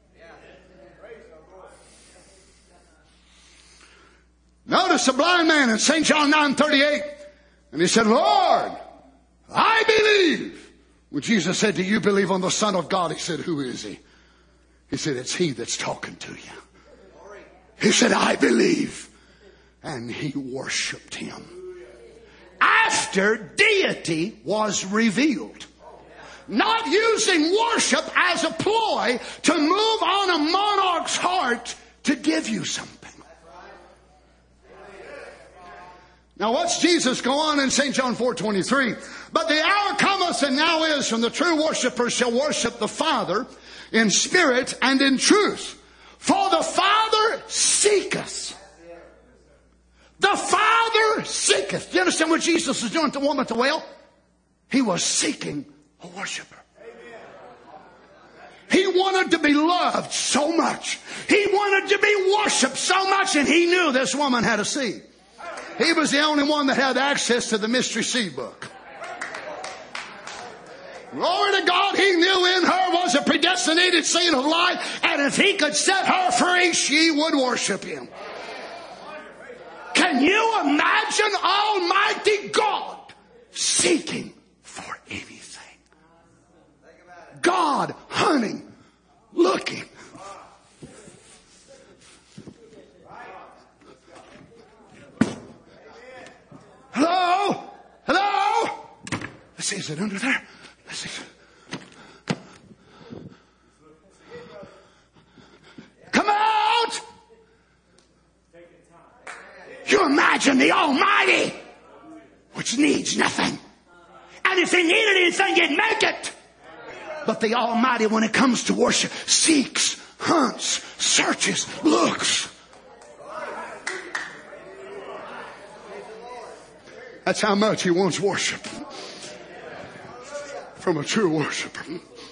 Notice the blind man in Saint John nine thirty-eight. And he said, Lord, I believe. When Jesus said, do you believe on the Son of God? He said, who is He? He said, it's He that's talking to you. He said, I believe. And he worshiped Him. After deity was revealed. Not using worship as a ploy to move on a monarch's heart to give you something. Now watch Jesus go on in Saint John four twenty-three. But the hour cometh and now is when the true worshipers shall worship the Father in spirit and in truth. For the Father seeketh. The Father seeketh. Do you understand what Jesus was doing to the woman at the well? He was seeking a worshiper. He wanted to be loved so much. He wanted to be worshipped so much, and he knew this woman had a seed. He was the only one that had access to the mystery seed book. Glory to God, he knew in her was a predestinated seed of life, and if he could set her free, she would worship him. Can you imagine Almighty God seeking for anything? God hunting, looking. Hello? Hello? Let's see, is it under there? Let's see. Come out! You imagine the Almighty, which needs nothing. And if He needed anything, He'd make it. But the Almighty, when it comes to worship, seeks, hunts, searches, looks. That's how much He wants worship from a true worshiper.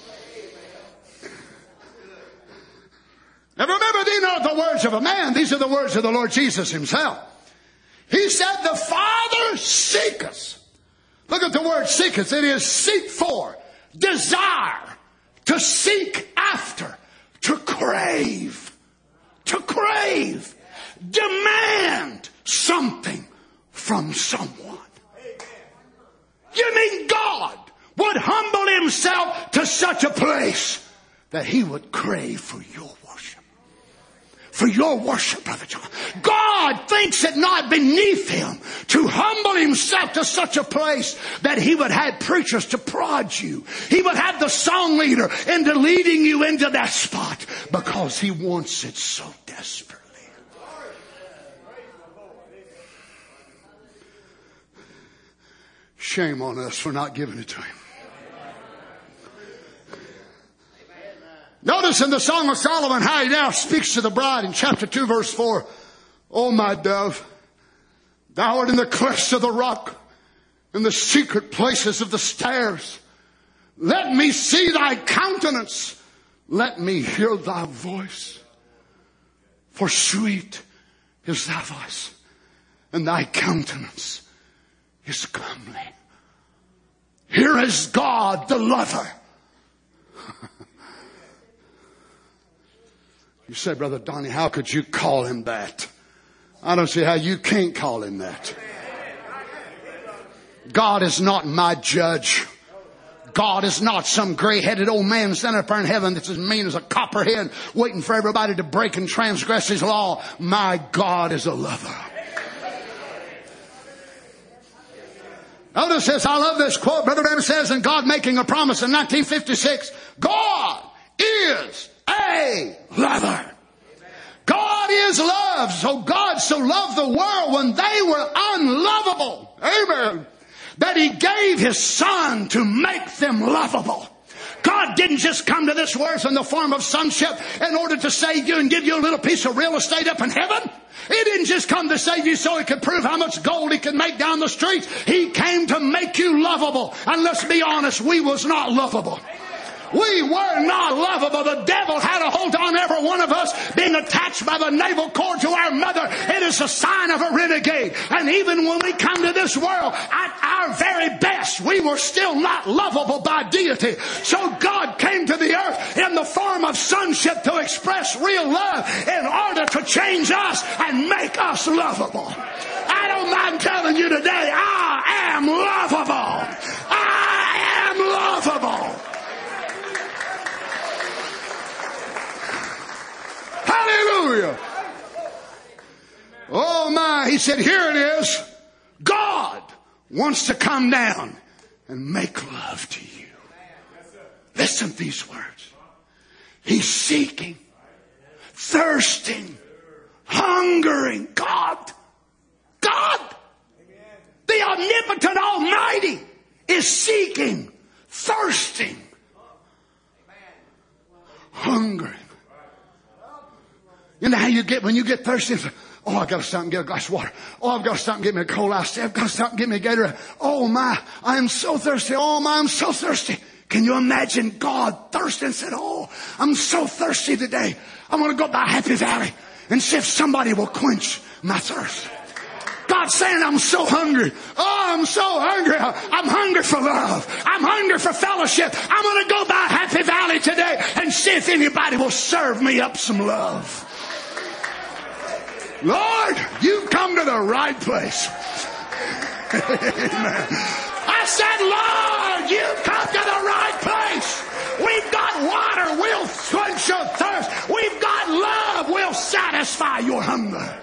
Now remember, these are not the words of a man. These are the words of the Lord Jesus Himself. He said, the Father seeketh. Look at the word seeketh. It is seek for, desire, to seek after, to crave, to crave, demand something from someone. You mean God would humble Himself to such a place that He would crave for your worship? For your worship, Brother John. God thinks it not beneath Him to humble Himself to such a place that He would have preachers to prod you. He would have the song leader into leading you into that spot because He wants it so desperately. Shame on us for not giving it to Him. Notice in the Song of Solomon how he now speaks to the bride in chapter two verse four. O my dove, thou art in the clefts of the rock, in the secret places of the stairs. Let me see thy countenance. Let me hear thy voice. For sweet is thy voice, and thy countenance is comely. Here is God the lover. You say, Brother Donnie, how could you call Him that? I don't see how you can't call Him that. God is not my judge. God is not some gray-headed old man standing up there in heaven that's as mean as a copperhead waiting for everybody to break and transgress His law. My God is a lover. Notice this, I love this quote. Brother Branham says, in God Making a Promise in nineteen fifty-six, God is a lover. is love. So God so loved the world when they were unlovable. Amen. That He gave His Son to make them lovable. God didn't just come to this world in the form of sonship in order to save you and give you a little piece of real estate up in heaven. He didn't just come to save you so He could prove how much gold He could make down the streets. He came to make you lovable. And let's be honest, we was not lovable. We were not lovable. The devil had a hold on every one of us, being attached by the navel cord to our mother. It is a sign of a renegade. And even when we come to this world, at our very best, we were still not lovable by deity. So God came to the earth in the form of sonship to express real love in order to change us and make us lovable. I don't mind telling you today, I am lovable. I am lovable. Hallelujah. Oh my, he said, here it is. God wants to come down and make love to you. Listen to these words. He's seeking, thirsting, hungering. God, God, the omnipotent Almighty is seeking, thirsting, hungering. You know how you get when you get thirsty? Oh, I've got to stop and get a glass of water. Oh, I've got to stop and get me a cold ice. I've got to stop and get me a Gatorade. Oh my, I am so thirsty. Oh my, I'm so thirsty. Can you imagine God thirsty and said, oh, I'm so thirsty today. I want to go by Happy Valley and see if somebody will quench my thirst. God's saying, I'm so hungry. Oh, I'm so hungry. I'm hungry for love. I'm hungry for fellowship. I'm going to go by Happy Valley today and see if anybody will serve me up some love. Lord, you've come to the right place. Amen. I said, Lord, you've come to the right place. We've got water, we'll quench your thirst. We've got love, we'll satisfy your hunger.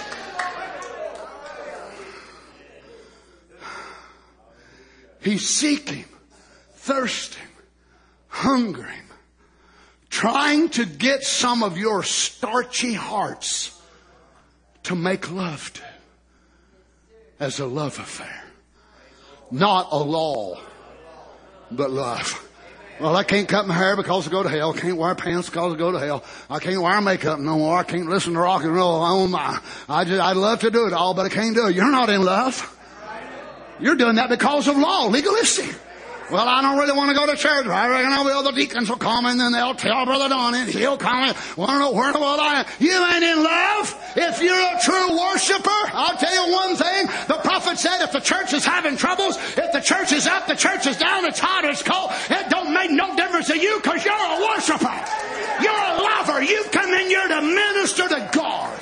He's seeking, thirsting, hungering, trying to get some of your starchy hearts to make love to as a love affair. Not a law, but love. Well, I can't cut my hair because I go to hell. I can't wear pants because I go to hell. I can't wear makeup no more. I can't listen to rock and roll. Oh my. I just, I'd love to do it all, but I can't do it. You're not in love. You're doing that because of law, legalistic. Well, I don't really want to go to church. I reckon all the other deacons will come and then they'll tell Brother Don and he'll come and want to know where in the world I am. You ain't in love. If you're a true worshiper, I'll tell you one thing. The prophet said if the church is having troubles, if the church is up, the church is down, it's hot, it's cold, it don't make no difference to you because you're a worshiper. You're a lover. You've come in here to minister to God.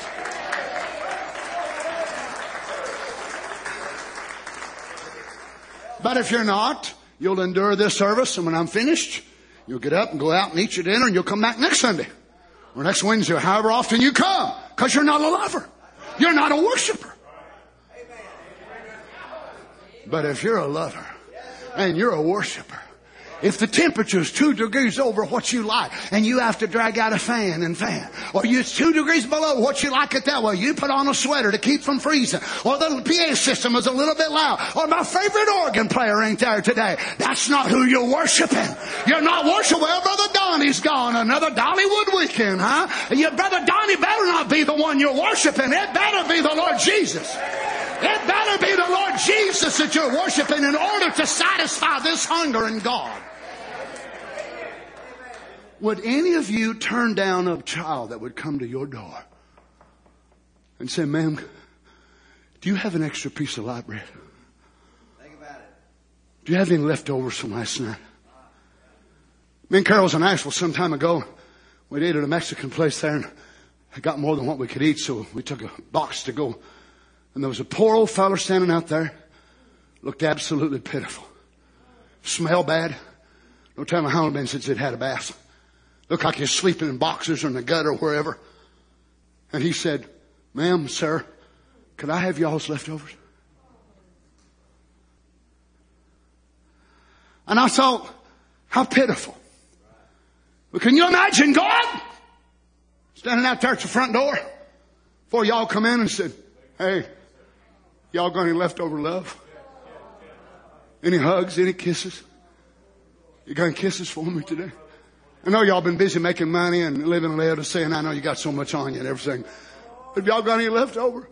But if you're not, you'll endure this service, and when I'm finished, you'll get up and go out and eat your dinner, and you'll come back next Sunday or next Wednesday or however often you come, because you're not a lover. You're not a worshiper. But if you're a lover and you're a worshiper, if the temperature is two degrees over what you like and you have to drag out a fan and fan, or it's two degrees below what you like it that way, you put on a sweater to keep from freezing, or the P A system is a little bit loud, or my favorite organ player ain't there today, that's not who you're worshiping. You're not worshiping. Well, Brother Donnie's gone. Another Dollywood weekend, huh? Your Brother Donnie better not be the one you're worshiping. It better be the Lord Jesus. It better be the Lord Jesus that you're worshiping in order to satisfy this hunger in God. Would any of you turn down a child that would come to your door and say, ma'am, do you have an extra piece of light bread? Think about it. Do you have any leftovers from last night? Me and Carol was in Asheville some time ago. We ate at a Mexican place there and I got more than what we could eat, so we took a box to go. And there was a poor old fella standing out there. Looked absolutely pitiful. Smelled bad. Don't tell me how long it's been since he'd had a bath. Looked like he was sleeping in boxers or in the gutter or wherever. And he said, ma'am, sir, could I have y'all's leftovers? And I thought, how pitiful. But can you imagine God standing out there at the front door? Before y'all come in and said, hey, y'all got any leftover love? Any hugs? Any kisses? You got any kisses for me today? I know y'all been busy making money and living Laodicea, and I know you got so much on you and everything. But y'all got any leftover?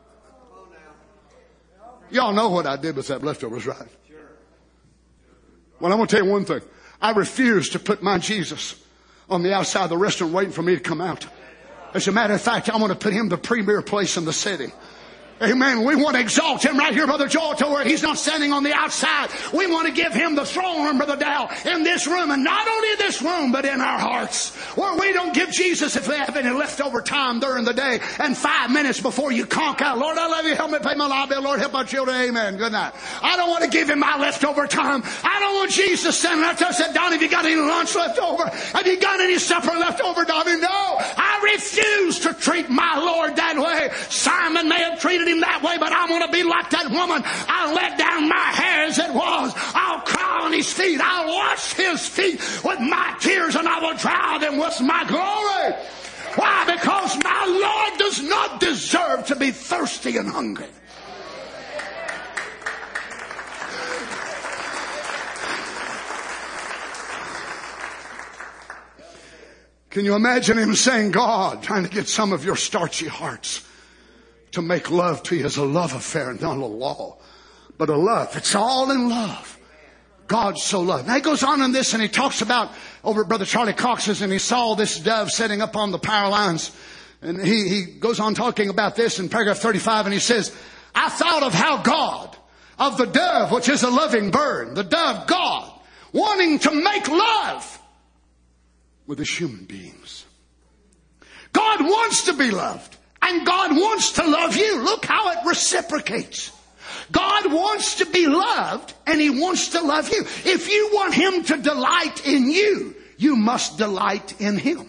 Y'all know what I did with that leftovers, right? Well, I'm going to tell you one thing. I refuse to put my Jesus on the outside of the restaurant waiting for me to come out. As a matter of fact, I want to put him the premier place in the city. Amen. We want to exalt him right here, Brother Joel, to where he's not standing on the outside. We want to give him the throne room, Brother Dow, in this room. And not only in this room, but in our hearts. Where we don't give Jesus, if we have any leftover time during the day, and five minutes before you conk out, Lord, I love you. Help me pay my light bill. Lord, help my children. Amen. Good night. I don't want to give him my leftover time. I don't want Jesus standing there. I said, Donnie, have you got any lunch left over? Have you got any supper left over, Donnie? No. I refuse to treat my Lord that way. Simon may have treated him that way, but I want to be like that woman. I'll let down my hair as it was. I'll cry on his feet. I'll wash his feet with my tears, and I will dry them with my glory. Why? Because my Lord does not deserve to be thirsty and hungry. Can you imagine him saying, God, trying to get some of your starchy hearts to make love to you as a love affair, not a law, but a love. It's all in love. God so loved. Now he goes on in this and he talks about over at Brother Charlie Cox's, and he saw this dove sitting up on the power lines. And he, he goes on talking about this in paragraph thirty-five, and he says, I thought of how God, of the dove, which is a loving bird, the dove, God, wanting to make love with his human beings. God wants to be loved. And God wants to love you. Look how it reciprocates. God wants to be loved, and he wants to love you. If you want him to delight in you, you must delight in him.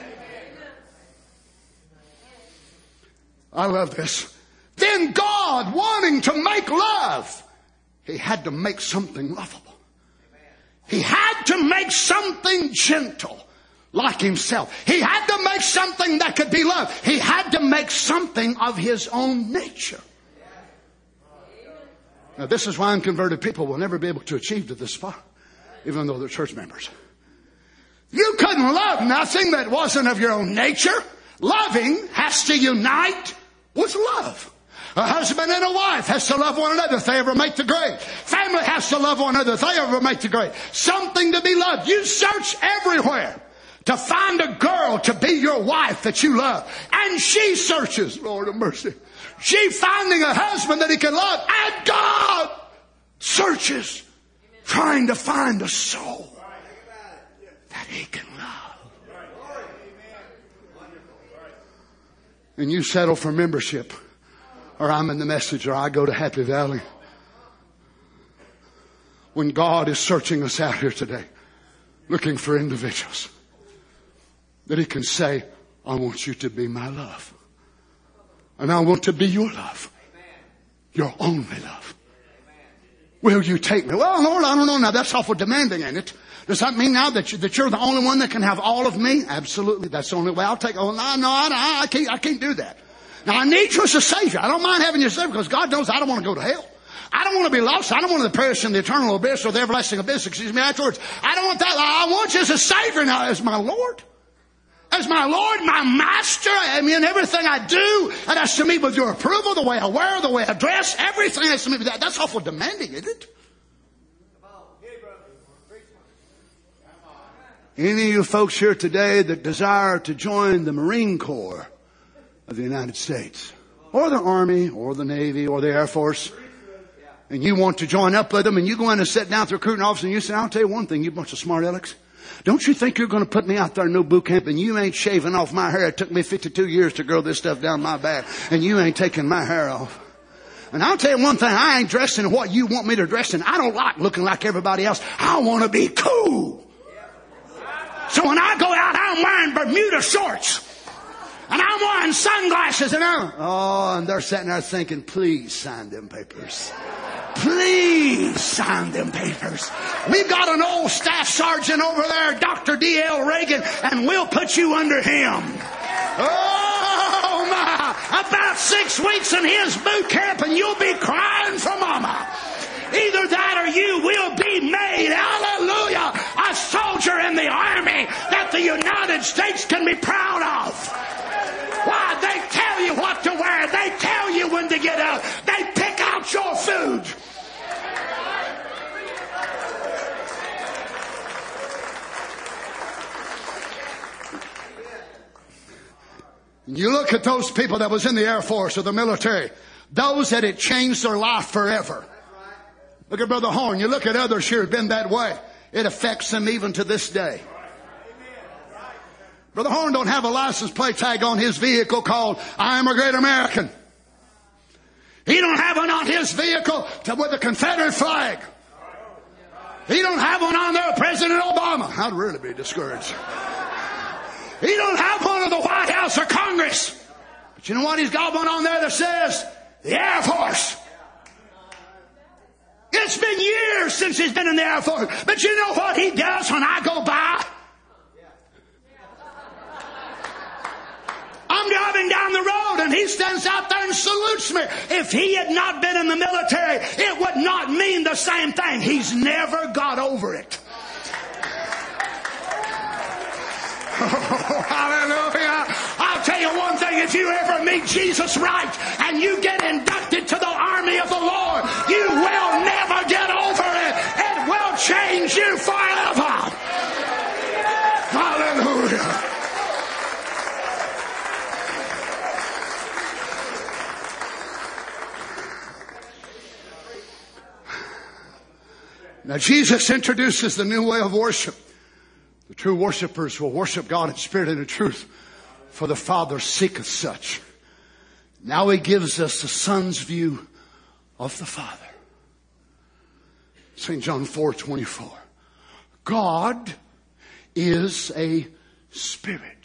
I love this. Then God, wanting to make love, he had to make something lovable. He had to make something gentle. Like himself. He had to make something that could be loved. He had to make something of his own nature. Now this is why unconverted people will never be able to achieve to this far, even though they're church members. You couldn't love nothing that wasn't of your own nature. Loving has to unite with love. A husband and a wife has to love one another if they ever make the grade. Family has to love one another if they ever make the grade. Something to be loved. You search everywhere to find a girl to be your wife that you love. And she searches, Lord of mercy. She finding a husband that he can love. And God searches, trying to find a soul that he can love. And you settle for membership, or I'm in the Message, or I go to Happy Valley. When God is searching us out here today, looking for individuals that he can say, I want you to be my love. And I want to be your love. Your only love. Will you take me? Well, Lord, I don't know. Now that's awful demanding, ain't it? Does that mean now that, you, that you're the only one that can have all of me? Absolutely. That's the only way I'll take. Oh, no, no, I, I can't, I can't do that. Now I need you as a Savior. I don't mind having you as a Savior because God knows I don't want to go to hell. I don't want to be lost. I don't want to perish in the eternal abyss or the everlasting abyss. Excuse me, afterwards. I don't want that. I want you as a Savior now, as my Lord. As my Lord, my Master. I mean, everything I do, it has to meet with your approval. The way I wear, the way I dress, everything has to meet with that. That's awful demanding, isn't it? Any of you folks here today that desire to join the Marine Corps of the United States, or the Army, or the Navy, or the Air Force, and you want to join up with them, and you go in and sit down at the recruiting office, and you say, I'll tell you one thing, you bunch of smart alecks. Don't you think you're going to put me out there in no boot camp, and you ain't shaving off my hair? It took me fifty-two years to grow this stuff down my back, and you ain't taking my hair off. And I'll tell you one thing, I ain't dressed in what you want me to dress in. I don't like looking like everybody else. I want to be cool. So when I go out, I'm wearing Bermuda shorts. And I'm wearing sunglasses, and I'm, oh, and they're sitting there thinking, please sign them papers. Please sign them papers. We've got an old staff sergeant over there, Doctor D L Reagan, and we'll put you under him. Oh, my. A six weeks in his boot camp and you'll be crying for mama. Either that or you will be made, hallelujah, a soldier in the army that the United States can be proud of. Why? They tell you what to wear. They tell you when to get up. They pick out your food. You look at those people that was in the Air Force or the military, those that had changed their life forever. Look at Brother Horn. You look at others here who've been that way. It affects them even to this day. Brother Horn don't have a license plate tag on his vehicle called I Am a Great American. He don't have one on his vehicle to, with a Confederate flag. He don't have one on there, President Obama. I'd really be discouraged. He don't have one of the White House or Congress. But you know what? He's got one on there that says the Air Force. It's been years since he's been in the Air Force. But you know what he does when I go by? I'm driving down the road and he stands out there and salutes me. If he had not been in the military, it would not mean the same thing. He's never got over it. Oh, hallelujah. I'll tell you one thing. If you ever meet Jesus right and you get inducted to the army of the Lord, you will never get over it. It will change you forever. Hallelujah. Now Jesus introduces the new way of worship. The true worshipers will worship God in spirit and in truth, for the Father seeketh such. Now he gives us the Son's view of the Father. Saint John four twenty-four. God is a spirit.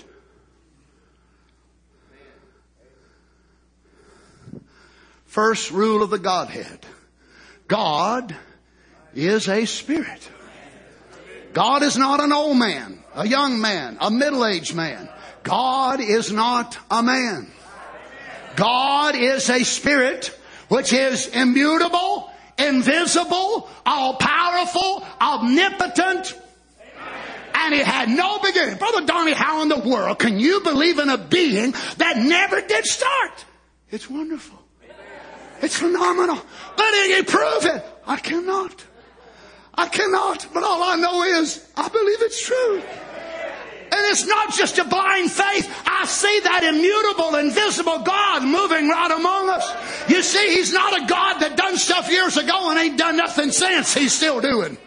First rule of the Godhead. God is a spirit. God is not an old man, a young man, a middle-aged man. God is not a man. God is a spirit which is immutable, invisible, all-powerful, omnipotent, and it had no beginning. Brother Donnie, how in the world can you believe in a being that never did start? It's wonderful. It's phenomenal. But can you prove it? I cannot. I cannot, but all I know is I believe it's true. And it's not just a blind faith. I see that immutable, invisible God moving right among us. You see, He's not a God that done stuff years ago and ain't done nothing since. He's still doing.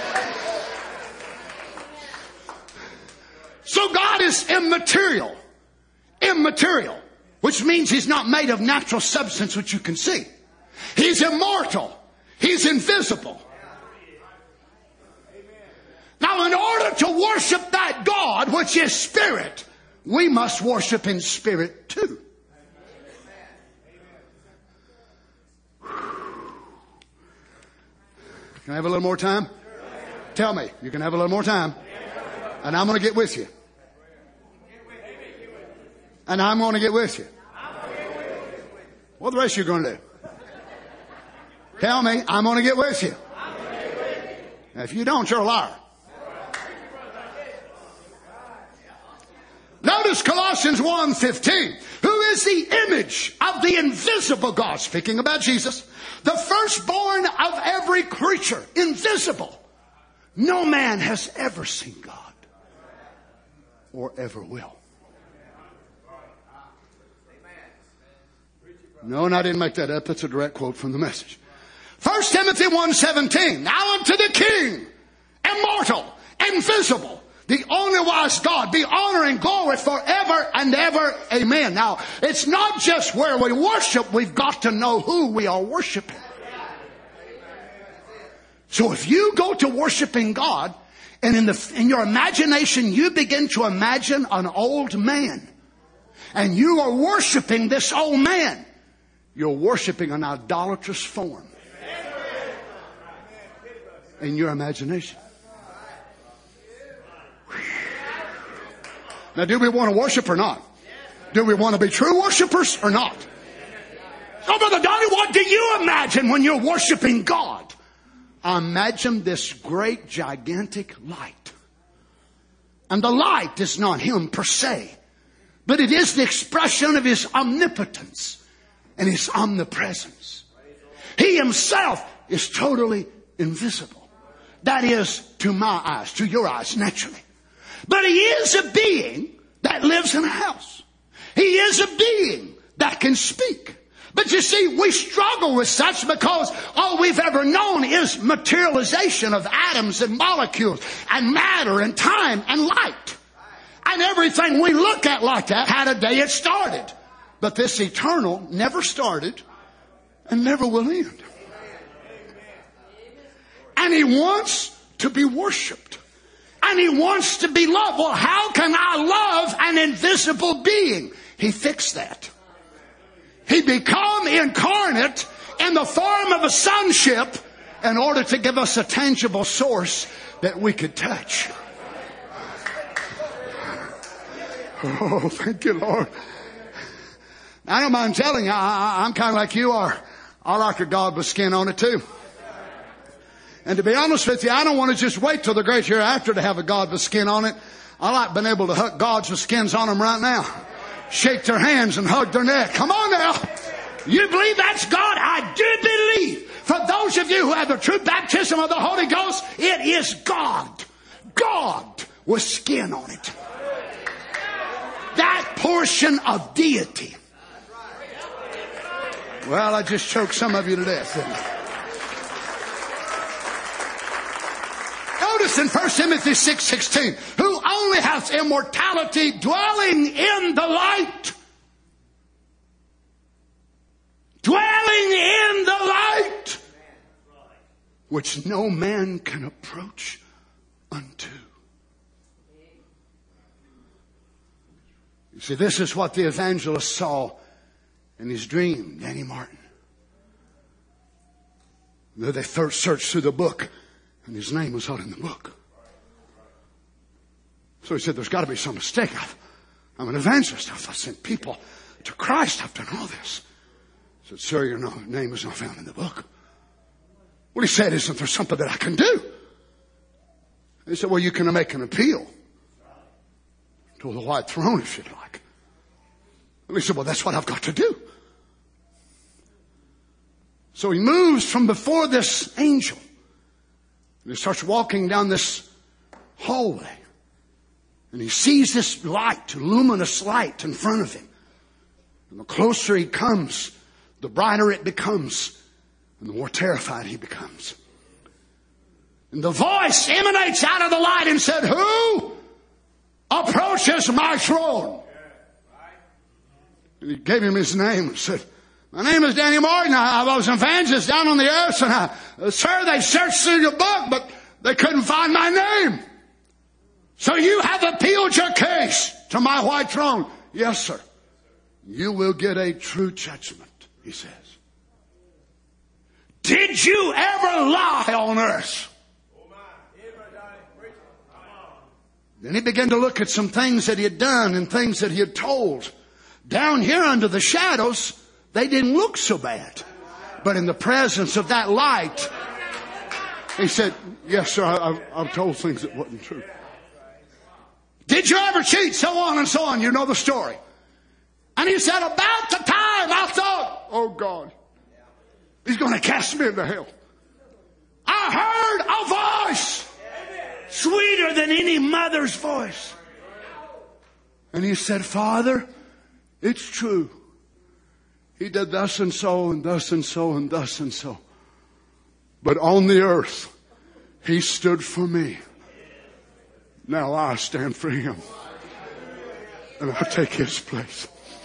So God is immaterial. Immaterial. Which means He's not made of natural substance which you can see. He's immortal. He's invisible. Now, in order to worship that God, which is spirit, we must worship in spirit too. Can I have a little more time? Tell me, you can have a little more time. And I'm going to get with you. And I'm going to get with you. What the rest of you going to do? Tell me, I'm going to get with you. Now, if you don't, you're a liar. Notice Colossians one fifteen. Who is the image of the invisible God? Speaking about Jesus. The firstborn of every creature. Invisible. No man has ever seen God. Or ever will. No, and I didn't make that up. That's a direct quote from the Message. First Timothy one seventeen. Now unto the King, immortal, invisible, the only wise God, be honor and glory forever and ever. Amen. Now, it's not just where we worship. We've got to know who we are worshiping. So if you go to worshiping God, and in the in your imagination you begin to imagine an old man, and you are worshiping this old man, you're worshiping an idolatrous form in your imagination. Now, do we want to worship or not? Do we want to be true worshipers or not? Oh, Brother Donnie, what do you imagine when you're worshiping God? I imagine this great, gigantic light. And the light is not Him per se, but it is the expression of His omnipotence and His omnipresence. He Himself is totally invisible. That is, to my eyes, to your eyes, naturally. But He is a being that lives in a house. He is a being that can speak. But you see, we struggle with such because all we've ever known is materialization of atoms and molecules and matter and time and light. And everything we look at like that had a day it started. But this eternal never started and never will end. And He wants to be worshiped. And He wants to be loved. Well, how can I love an invisible being? He fixed that. He became incarnate in the form of a sonship in order to give us a tangible source that we could touch. Oh, thank you, Lord. I don't mind telling you, I, I'm kind of like you are. I like a God with skin on it too. And to be honest with you, I don't want to just wait till the great hereafter to have a God with skin on it. I like being able to hug gods with skins on them right now. Shake their hands and hug their neck. Come on now. You believe that's God? I do believe. For those of you who have the true baptism of the Holy Ghost, it is God. God with skin on it. That portion of deity. Well, I just choked some of you to death, didn't I? Notice in First Timothy six sixteen, who only has immortality dwelling in the light. Dwelling in the light, which no man can approach unto. You see, this is what the evangelist saw in his dream, Danny Martin. They first searched through the book, and his name was not in the book. So he said, there's got to be some mistake. I've, I'm an evangelist. I've sent people to Christ. I've done all this. He said, sir, your name is not found in the book. What he said, isn't there something that I can do? He said, well, you can make an appeal to the white throne if you'd like. And he said, well, that's what I've got to do. So he moves from before this angel. And he starts walking down this hallway. And he sees this light, luminous light in front of him. And the closer he comes, the brighter it becomes. And the more terrified he becomes. And the voice emanates out of the light and said, who approaches my throne? And he gave him his name and said, my name is Danny Martin. I was an evangelist down on the earth. And I, uh, sir, they searched through your book, but they couldn't find my name. So you have appealed your case to my white throne. Yes, sir. You will get a true judgment, he says. Did you ever lie on earth? Then he began to look at some things that he had done and things that he had told. Down here under the shadows, they didn't look so bad. But in the presence of that light, he said, yes, sir, I, I've, I've told things that wasn't true. Did you ever cheat? So on and so on. You know the story. And he said, about the time I thought, oh God, he's going to cast me into hell. I heard a voice sweeter than any mother's voice. And he said, Father, it's true. He did thus and so and thus and so and thus and so. But on the earth, he stood for me. Now I stand for him. And I take his place.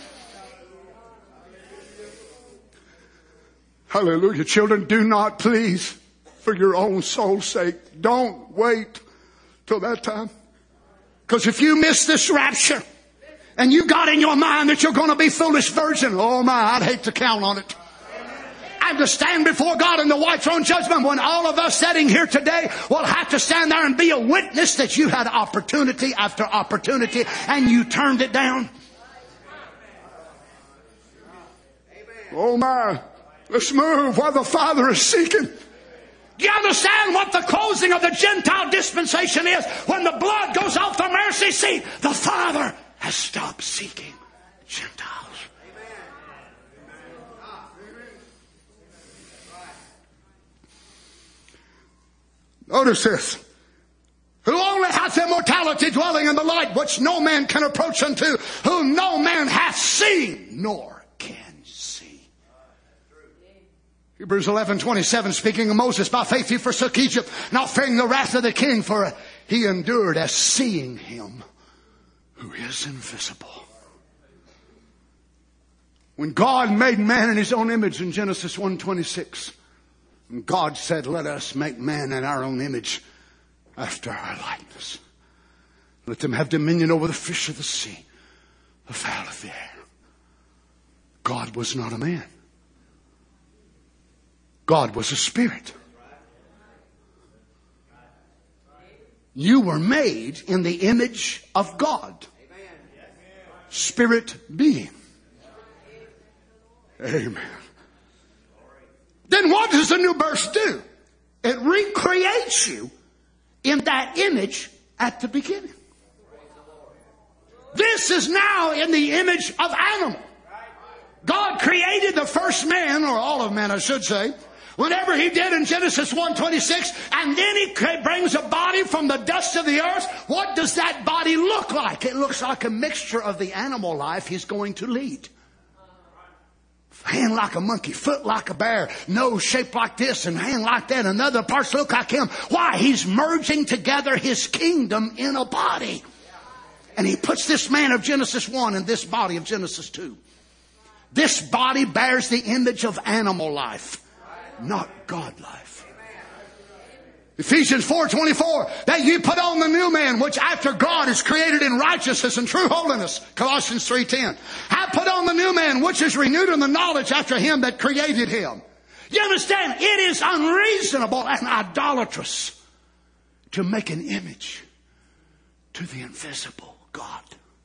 Hallelujah. Children, do not please, for your own soul's sake, don't wait till that time. Because if you miss this rapture, and you got in your mind that you're going to be foolish virgin, oh my, I'd hate to count on it. And to stand before God in the white throne judgment when all of us sitting here today will have to stand there and be a witness that you had opportunity after opportunity and you turned it down. Oh my, let's move while the Father is seeking. Do you understand what the closing of the Gentile dispensation is? When the blood goes off the mercy seat, the Father has stopped seeking Gentiles. Notice this. Who only hath immortality dwelling in the light, which no man can approach unto, whom no man hath seen, nor can see. Hebrews eleven twenty-seven, speaking of Moses, by faith he forsook Egypt, not fearing the wrath of the king, for he endured as seeing him who is invisible. When God made man in his own image in Genesis one twenty-six, and God said, let us make man in our own image, after our likeness. Let them have dominion over the fish of the sea, the fowl of the air. God was not a man. God was a spirit. You were made in the image of God. Spirit being. Amen. Then what does the new birth do? It recreates you in that image at the beginning. This is now in the image of animal. God created the first man, or all of man I should say, whenever he did in Genesis one twenty-six, and then he brings a body from the dust of the earth. What does that body look like? It looks like a mixture of the animal life he's going to lead. Hand like a monkey, foot like a bear, nose shaped like this and hand like that, and other parts look like him. Why? He's merging together his kingdom in a body. And he puts this man of Genesis one in this body of Genesis two. This body bears the image of animal life, not God life. Ephesians four twenty-four, that you put on the new man, which after God is created in righteousness and true holiness. Colossians three ten. I put on the new man, which is renewed in the knowledge after him that created him. You understand? It is unreasonable and idolatrous to make an image to the invisible God.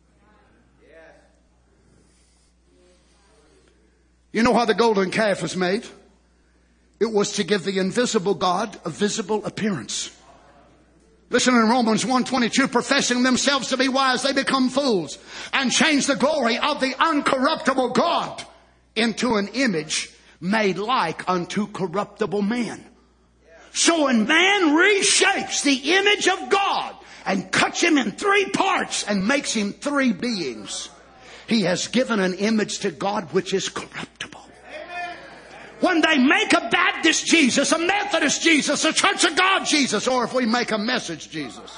You know how the golden calf was made? It was to give the invisible God a visible appearance. Listen in Romans one twenty-two, professing themselves to be wise, they become fools and change the glory of the uncorruptible God into an image made like unto corruptible man. So when man reshapes the image of God and cuts him in three parts and makes him three beings, he has given an image to God which is corruptible. When they make a Baptist Jesus, a Methodist Jesus, a Church of God Jesus, or if we make a Message Jesus,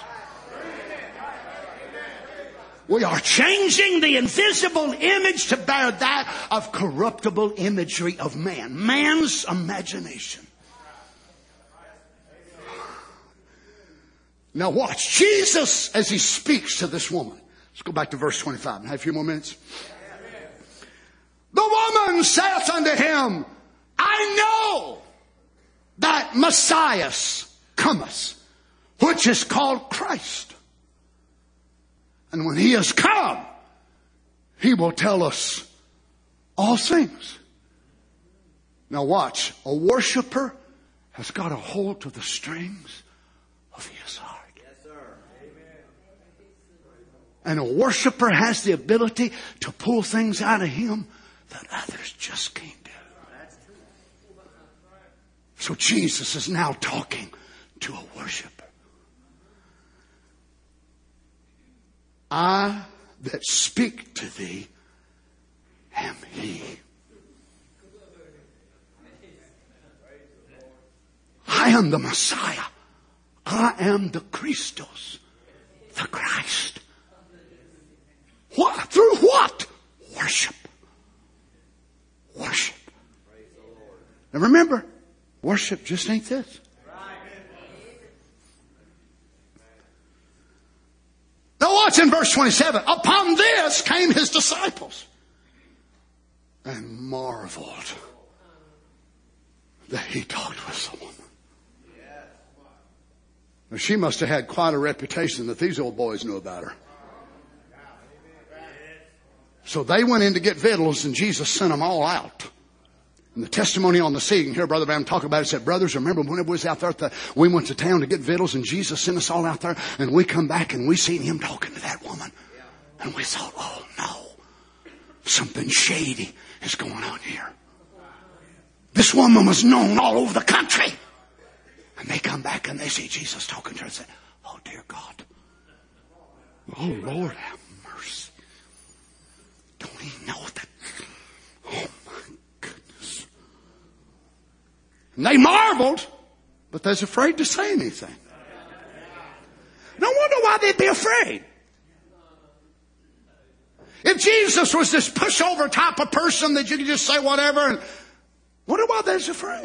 we are changing the invisible image to bear that of corruptible imagery of man. Man's imagination. Now watch. Jesus, as he speaks to this woman. Let's go back to verse twenty-five. I have a few more minutes. The woman saith unto him, I know that Messiah cometh, which is called Christ. And when he has come, he will tell us all things. Now watch. A worshiper has got a hold of the strings of his heart. Yes, sir. Amen. And a worshiper has the ability to pull things out of him that others just can't do. So Jesus is now talking to a worshiper. I that speak to thee am he. I am the Messiah. I am the Christos, the Christ. What? Through what? Worship. Worship. Now remember, worship just ain't this. Now watch in verse twenty-seven. Upon this came his disciples and marveled that he talked with the woman. Now she must have had quite a reputation that these old boys knew about her. So they went in to get victuals and Jesus sent them all out And the testimony on the sea, you can hear Brother Branham talk about it. He said, brothers, remember when we was out there, at the, we went to town to get victuals and Jesus sent us all out there and we come back and we seen him talking to that woman. And we thought, oh no, something shady is going on here. This woman was known all over the country. And they come back and they see Jesus talking to her and say, oh dear God. Oh Lord, have mercy. Don't he know that? Oh my goodness. And they marveled, but they're afraid to say anything. No wonder why they'd be afraid. If Jesus was this pushover type of person that you could just say whatever, and wonder why they're afraid.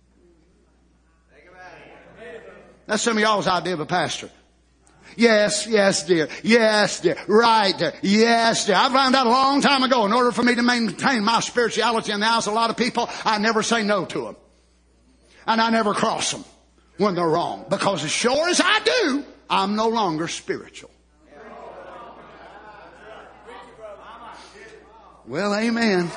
That's some of y'all's idea of a pastor. Yes, yes, dear. Yes, dear. Right, dear. Yes, dear. I found out a long time ago, in order for me to maintain my spirituality in the eyes of a lot of people, I never say no to them. And I never cross them when they're wrong. Because as sure as I do, I'm no longer spiritual. Well, amen.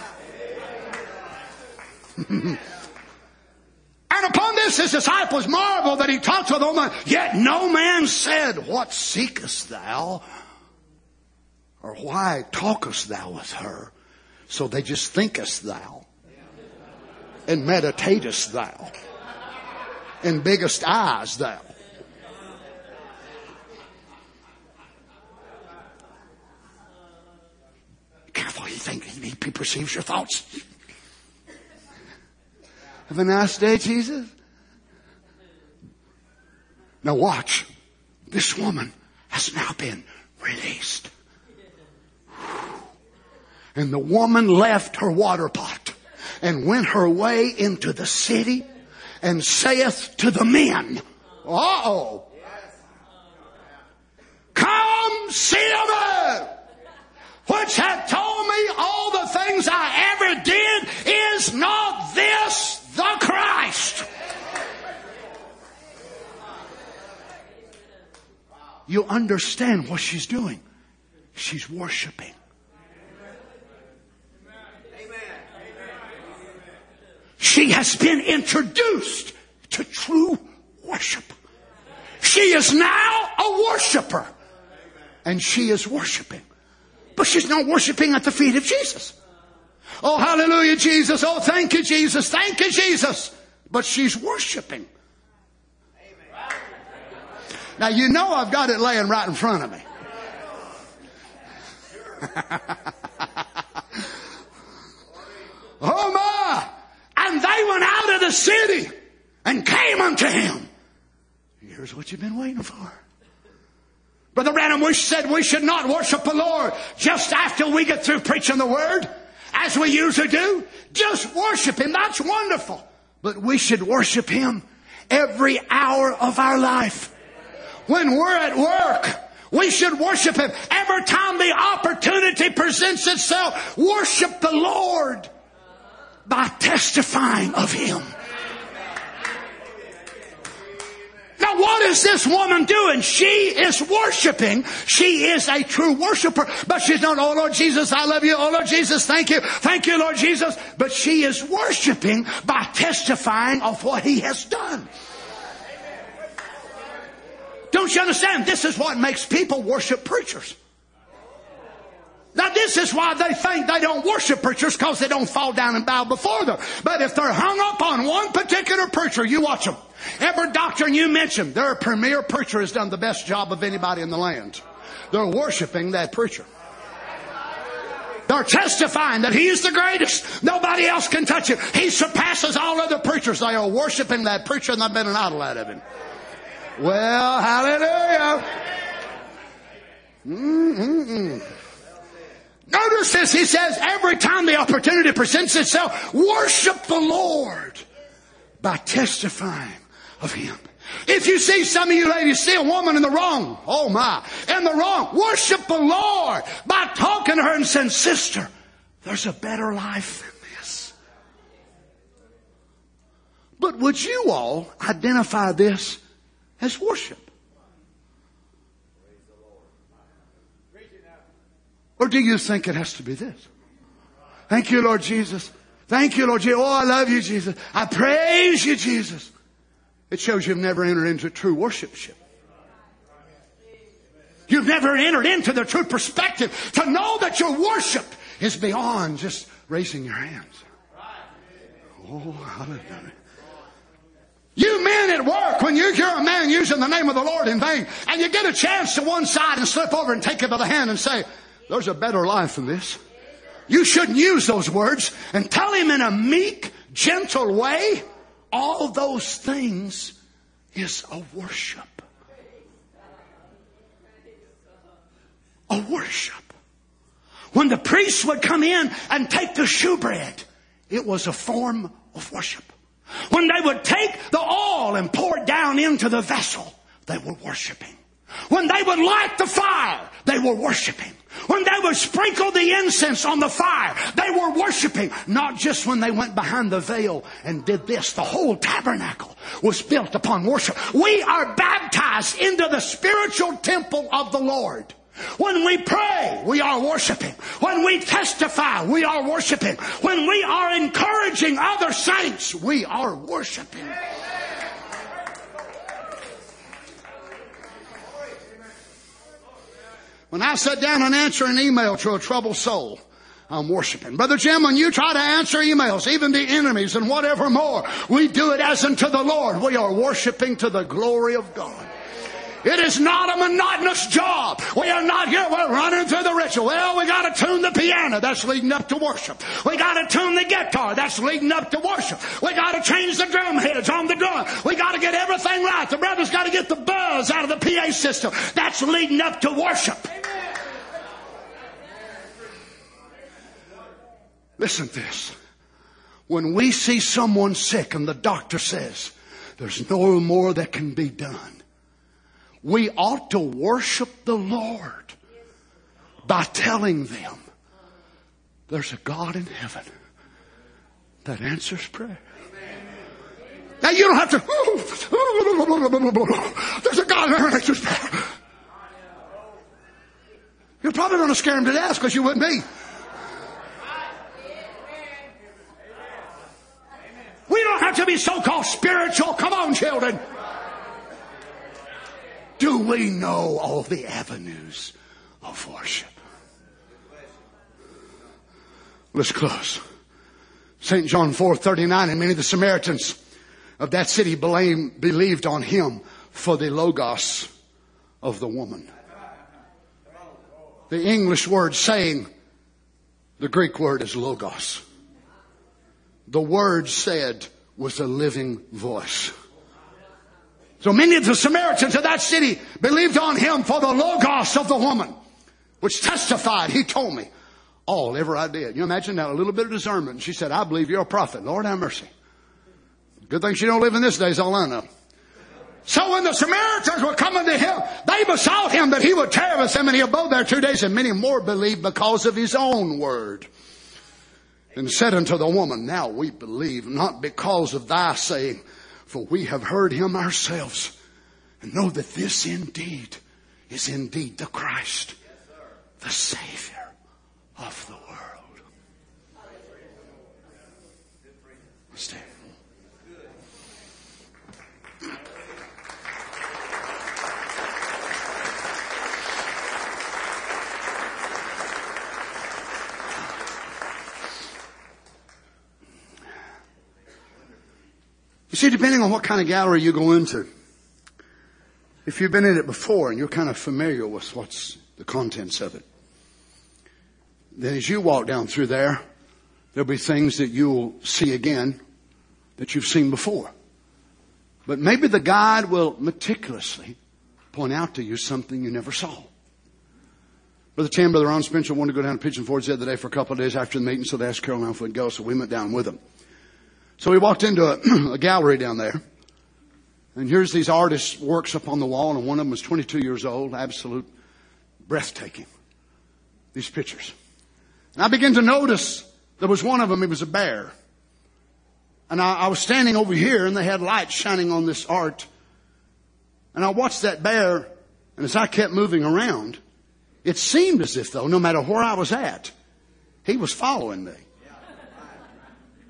And upon this his disciples marveled that he talked to the woman. Yet no man said, what seekest thou? Or why talkest thou with her? So they just thinkest thou. And meditatest thou. And biggest eyes thou. Careful, you think he perceives your thoughts. Have a nice day, Jesus. Now watch. This woman has now been released. And the woman left her water pot and went her way into the city and saith to the men, uh-oh, come see a man which hath told me all the things I ever did. Is not this the Christ? You understand what she's doing. She's worshiping. She has been introduced to true worship. She is now a worshiper. And she is worshiping. But she's not worshiping at the feet of Jesus. Oh, hallelujah, Jesus. Oh, thank you, Jesus. Thank you, Jesus. But she's worshiping. Now, you know I've got it laying right in front of me. Oh, my. And they went out of the city and came unto him. Here's what you've been waiting for. Brother Branham, we said we should not worship the Lord just after we get through preaching the Word, as we usually do. Just worship Him. That's wonderful. But we should worship Him every hour of our life. When we're at work, we should worship Him. Every time the opportunity presents itself, worship the Lord by testifying of Him. Now what is this woman doing? She is worshiping. She is a true worshiper. But she's not, oh Lord Jesus, I love you. Oh Lord Jesus, thank you. Thank you, Lord Jesus. But she is worshiping by testifying of what He has done. Don't you understand? This is what makes people worship preachers. Now this is why they think they don't worship preachers, because they don't fall down and bow before them. But if they're hung up on one particular preacher, you watch them. Every doctrine you mention, their premier preacher has done the best job of anybody in the land. They're worshiping that preacher. They're testifying that He's the greatest. Nobody else can touch Him. He surpasses all other preachers. They are worshiping that preacher and they've been an idol out of Him. Well, hallelujah. Mm-mm-mm. Notice this, he says, every time the opportunity presents itself, worship the Lord by testifying of Him. If you see some of you ladies see a woman in the wrong, oh my, in the wrong, worship the Lord by talking to her and saying, sister, there's a better life than this. But would you all identify this as worship? Or do you think it has to be this? Thank you, Lord Jesus. Thank you, Lord Jesus. Oh, I love you, Jesus. I praise you, Jesus. It shows you've never entered into true worshipship. You've never entered into the true perspective to know that your worship is beyond just raising your hands. Oh, hallelujah. You men at work, when you hear a man using the name of the Lord in vain, and you get a chance to one side and slip over and take him by the hand and say, there's a better life than this. You shouldn't use those words, and tell him in a meek, gentle way, all those things is a worship. A worship. When the priests would come in and take the shewbread, it was a form of worship. When they would take the oil and pour it down into the vessel, they were worshiping. When they would light the fire, they were worshiping. When they would sprinkle the incense on the fire, they were worshiping. Not just when they went behind the veil and did this. The whole tabernacle was built upon worship. We are baptized into the spiritual temple of the Lord. When we pray, we are worshiping. When we testify, we are worshiping. When we are encouraging other saints, we are worshiping. When I sit down and answer an email to a troubled soul, I'm worshiping. Brother Jim, when you try to answer emails, even the enemies and whatever more, we do it as unto the Lord. We are worshiping to the glory of God. It is not a monotonous job. We are not here, we're running through the ritual. Well, we got to tune the piano. That's leading up to worship. We got to tune the guitar. That's leading up to worship. We got to change the drum heads on the drum. We got to get everything right. The brother's got to get the buzz out of the P A system. That's leading up to worship. Listen to this. When we see someone sick and the doctor says there's no more that can be done, we ought to worship the Lord by telling them there's a God in heaven that answers prayer. Now you don't have to, there's a God that answers prayer. You're probably going to scare him to death because you wouldn't be. We don't have to be so-called spiritual. Come on, children. Do we know all the avenues of worship? Let's close. Saint John four thirty-nine, and many of the Samaritans of that city believed on him for the logos of the woman. The English word saying, the Greek word is logos. The word said was a living voice. So many of the Samaritans of that city believed on him for the logos of the woman, which testified, he told me, all ever I did. You imagine that, a little bit of discernment. And she said, I believe you're a prophet. Lord have mercy. Good thing she don't live in this day is all I know. So when the Samaritans were coming to him, they besought him that he would tarry with them, and he abode there two days, and many more believed because of his own word. And said unto the woman, now we believe, not because of thy saying, for we have heard him ourselves, and know that this indeed is indeed the Christ, the Savior of the world. Stand. You see, depending on what kind of gallery you go into, if you've been in it before and you're kind of familiar with what's the contents of it, then as you walk down through there, there'll be things that you'll see again that you've seen before. But maybe the guide will meticulously point out to you something you never saw. Brother Tim, Brother Ron Spencer wanted to go down to Pigeon Forge the other day for a couple of days after the meeting, so they asked Caroline if we'd go, so we went down with them. So we walked into a, a gallery down there, and here's these artists' works up on the wall, and one of them was twenty-two years old, absolute breathtaking. These pictures. And I began to notice there was one of them, it was a bear. And I, I was standing over here, and they had lights shining on this art. And I watched that bear, and as I kept moving around, it seemed as if, though, no matter where I was at, he was following me.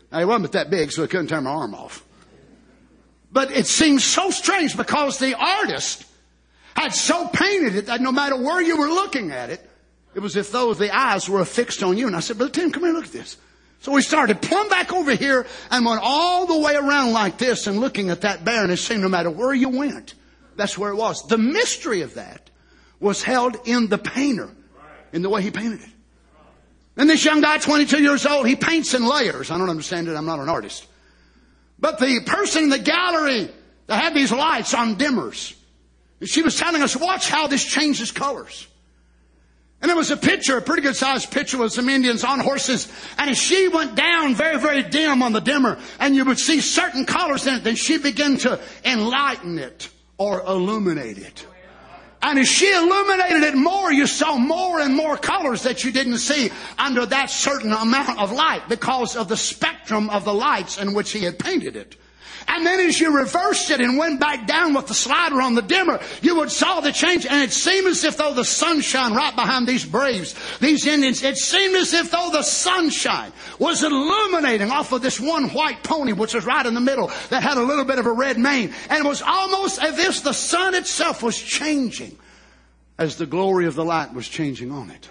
Now, he wasn't that big, so he couldn't tear my arm off. But it seemed so strange because the artist had so painted it that no matter where you were looking at it, it was as though the eyes were affixed on you. And I said, Brother Tim, come here, look at this. So we started plumb back over here and went all the way around like this and looking at that bear, and it seemed no matter where you went, that's where it was. The mystery of that was held in the painter, in the way he painted it. And this young guy, twenty-two years old, he paints in layers. I don't understand it. I'm not an artist. But the person in the gallery that had these lights on dimmers, and she was telling us, watch how this changes colors. And there was a picture, a pretty good sized picture with some Indians on horses. And as she went down very, very dim on the dimmer, and you would see certain colors in it, then she began to enlighten it or illuminate it. And as she illuminated it more, you saw more and more colors that you didn't see under that certain amount of light because of the spectrum of the lights in which he had painted it. And then as you reversed it and went back down with the slider on the dimmer, you would saw the change. And it seemed as if though the sunshine right behind these braves, these Indians, it seemed as if though the sunshine was illuminating off of this one white pony, which was right in the middle, that had a little bit of a red mane. And it was almost as if the sun itself was changing as the glory of the light was changing on it.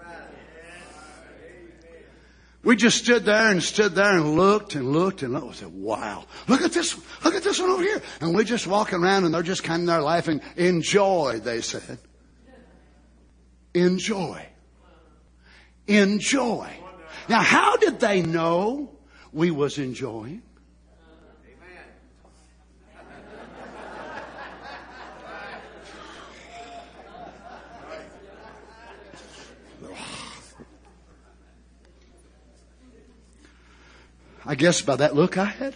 We just stood there and stood there and looked and looked and looked. We said, wow, look at this one. Look at this one over here. And we're just walking around and they're just kind of there laughing. Enjoy, they said. Enjoy. Enjoy. Now, how did they know we was enjoying? I guess by that look I had.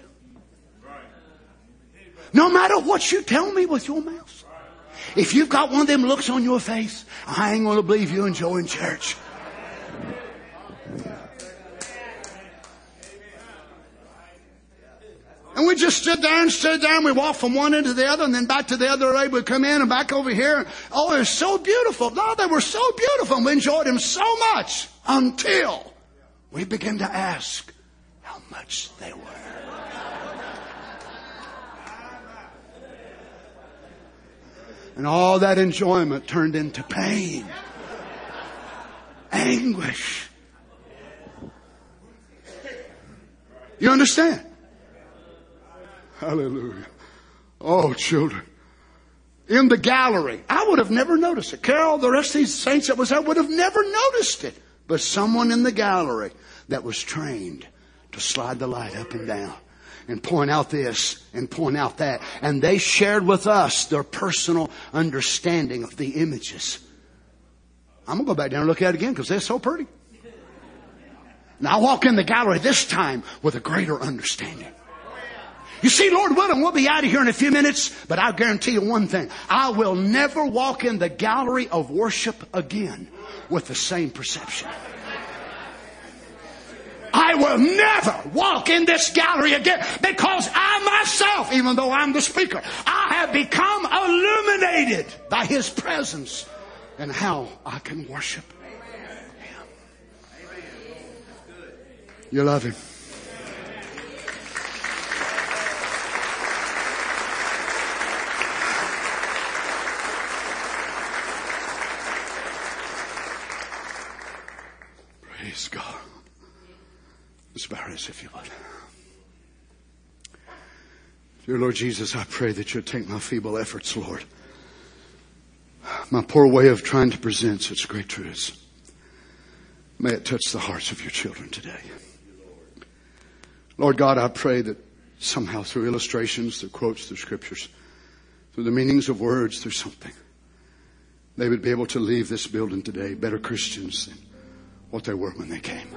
No matter what you tell me with your mouth, if you've got one of them looks on your face, I ain't going to believe you enjoying church. And we just stood there and stood there and we walked from one end to the other and then back to the other. They would come in and back over here. Oh, it was so beautiful. No, they were so beautiful. And we enjoyed them so much until we began to ask how much they were. And all that enjoyment turned into pain, anguish. You understand? Hallelujah. Oh, children. In the gallery, I would have never noticed it. Carol, the rest of these saints that was there would have never noticed it. But someone in the gallery that was trained to slide the light up and down and point out this and point out that. And they shared with us their personal understanding of the images. I'm going to go back down and look at it again because they're so pretty. Now I walk in the gallery this time with a greater understanding. You see, Lord willing, we'll be out of here in a few minutes, but I'll guarantee you one thing. I will never walk in the gallery of worship again with the same perception. I will never walk in this gallery again because I myself, even though I'm the speaker, I have become illuminated by His presence and how I can worship Him. You love Him. Praise God. Let's bow our heads if you would. Dear Lord Jesus, I pray that you'll take my feeble efforts, Lord. My poor way of trying to present such great truths. May it touch the hearts of your children today. Lord God, I pray that somehow through illustrations, through quotes, through scriptures, through the meanings of words, through something, they would be able to leave this building today better Christians than what they were when they came.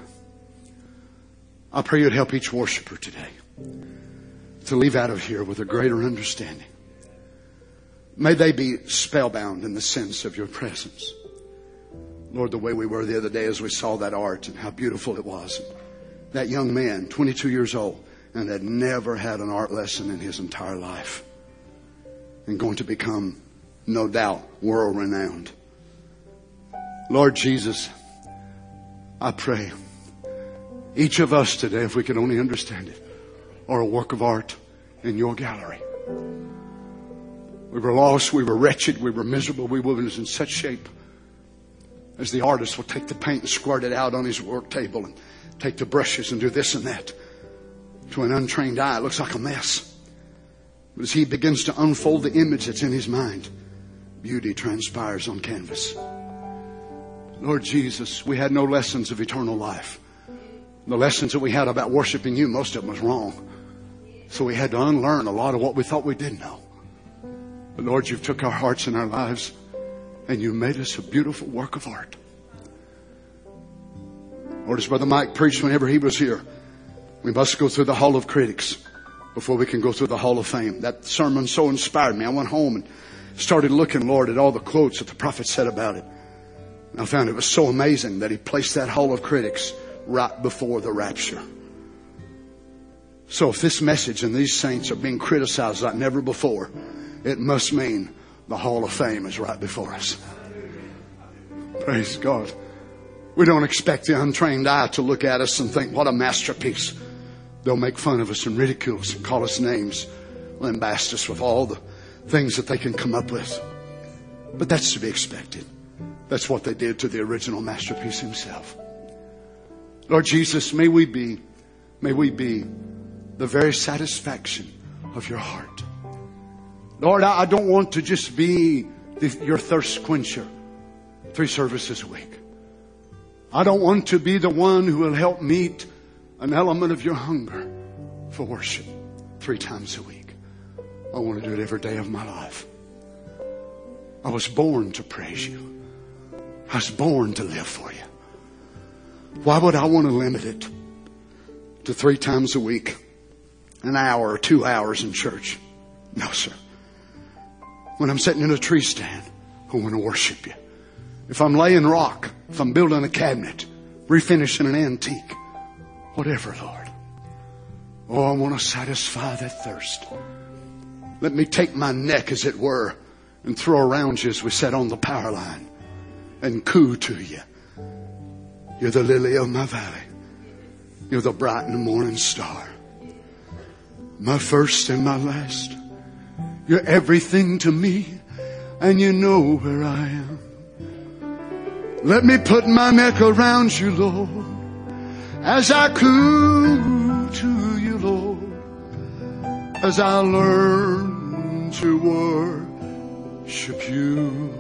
I pray you'd help each worshiper today to leave out of here with a greater understanding. May they be spellbound in the sense of your presence. Lord, the way we were the other day as we saw that art and how beautiful it was. That young man, twenty-two years old, and had never had an art lesson in his entire life. And going to become, no doubt, world renowned. Lord Jesus, I pray Each of us today, if we could only understand it, are a work of art in your gallery. We were lost, we were wretched, we were miserable, we were in such shape as the artist will take the paint and squirt it out on his work table and take the brushes and do this and that. To an untrained eye, it looks like a mess. But as he begins to unfold the image that's in his mind, beauty transpires on canvas. Lord Jesus, we had no lessons of eternal life. The lessons that we had about worshiping you, most of them was wrong. So we had to unlearn a lot of what we thought we did know. But Lord, you've took our hearts and our lives and you made us a beautiful work of art. Lord, as Brother Mike preached whenever he was here, we must go through the Hall of Critics before we can go through the Hall of Fame. That sermon so inspired me. I went home and started looking, Lord, at all the quotes that the prophet said about it. And I found it was so amazing that he placed that Hall of Critics right before the rapture. So if this message and these saints are being criticized like never before, it must mean the Hall of Fame is right before us. Praise God. We don't expect the untrained eye to look at us and think, what a masterpiece. They'll make fun of us and ridicule us and call us names, lambast us with all the things that they can come up with. But that's to be expected. That's what they did to the original masterpiece himself. Lord Jesus, may we be, may we be the very satisfaction of your heart. Lord, I don't want to just be the, your thirst quencher three services a week. I don't want to be the one who will help meet an element of your hunger for worship three times a week. I want to do it every day of my life. I was born to praise you. I was born to live for you. Why would I want to limit it to three times a week, an hour or two hours in church? No, sir. When I'm sitting in a tree stand, I want to worship you. If I'm laying rock, if I'm building a cabinet, refinishing an antique, whatever, Lord. Oh, I want to satisfy that thirst. Let me take my neck, as it were, and throw around you as we sat on the power line and coo to you. You're the lily of my valley. You're the bright and morning star. My first and my last. You're everything to me, and you know where I am. Let me put my neck around you, Lord, as I coo to you, Lord, as I learn to worship you.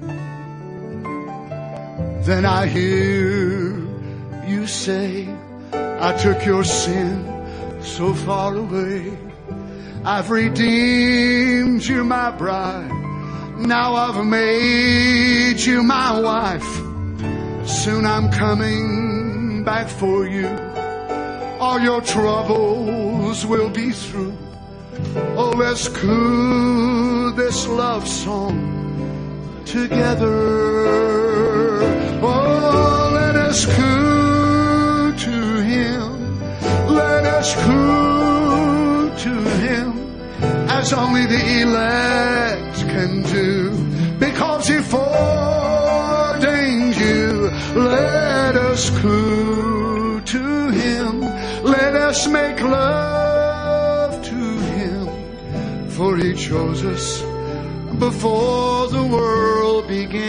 Then I hear you say, I took your sin so far away. I've redeemed you, my bride. Now I've made you my wife. Soon I'm coming back for you. All your troubles will be through. Oh, let's coo this love song together. Oh, let us coo to him. Let us coo to him as only the elect can do, because he foreordained you. Let us coo to him. Let us make love to him, for he chose us before the world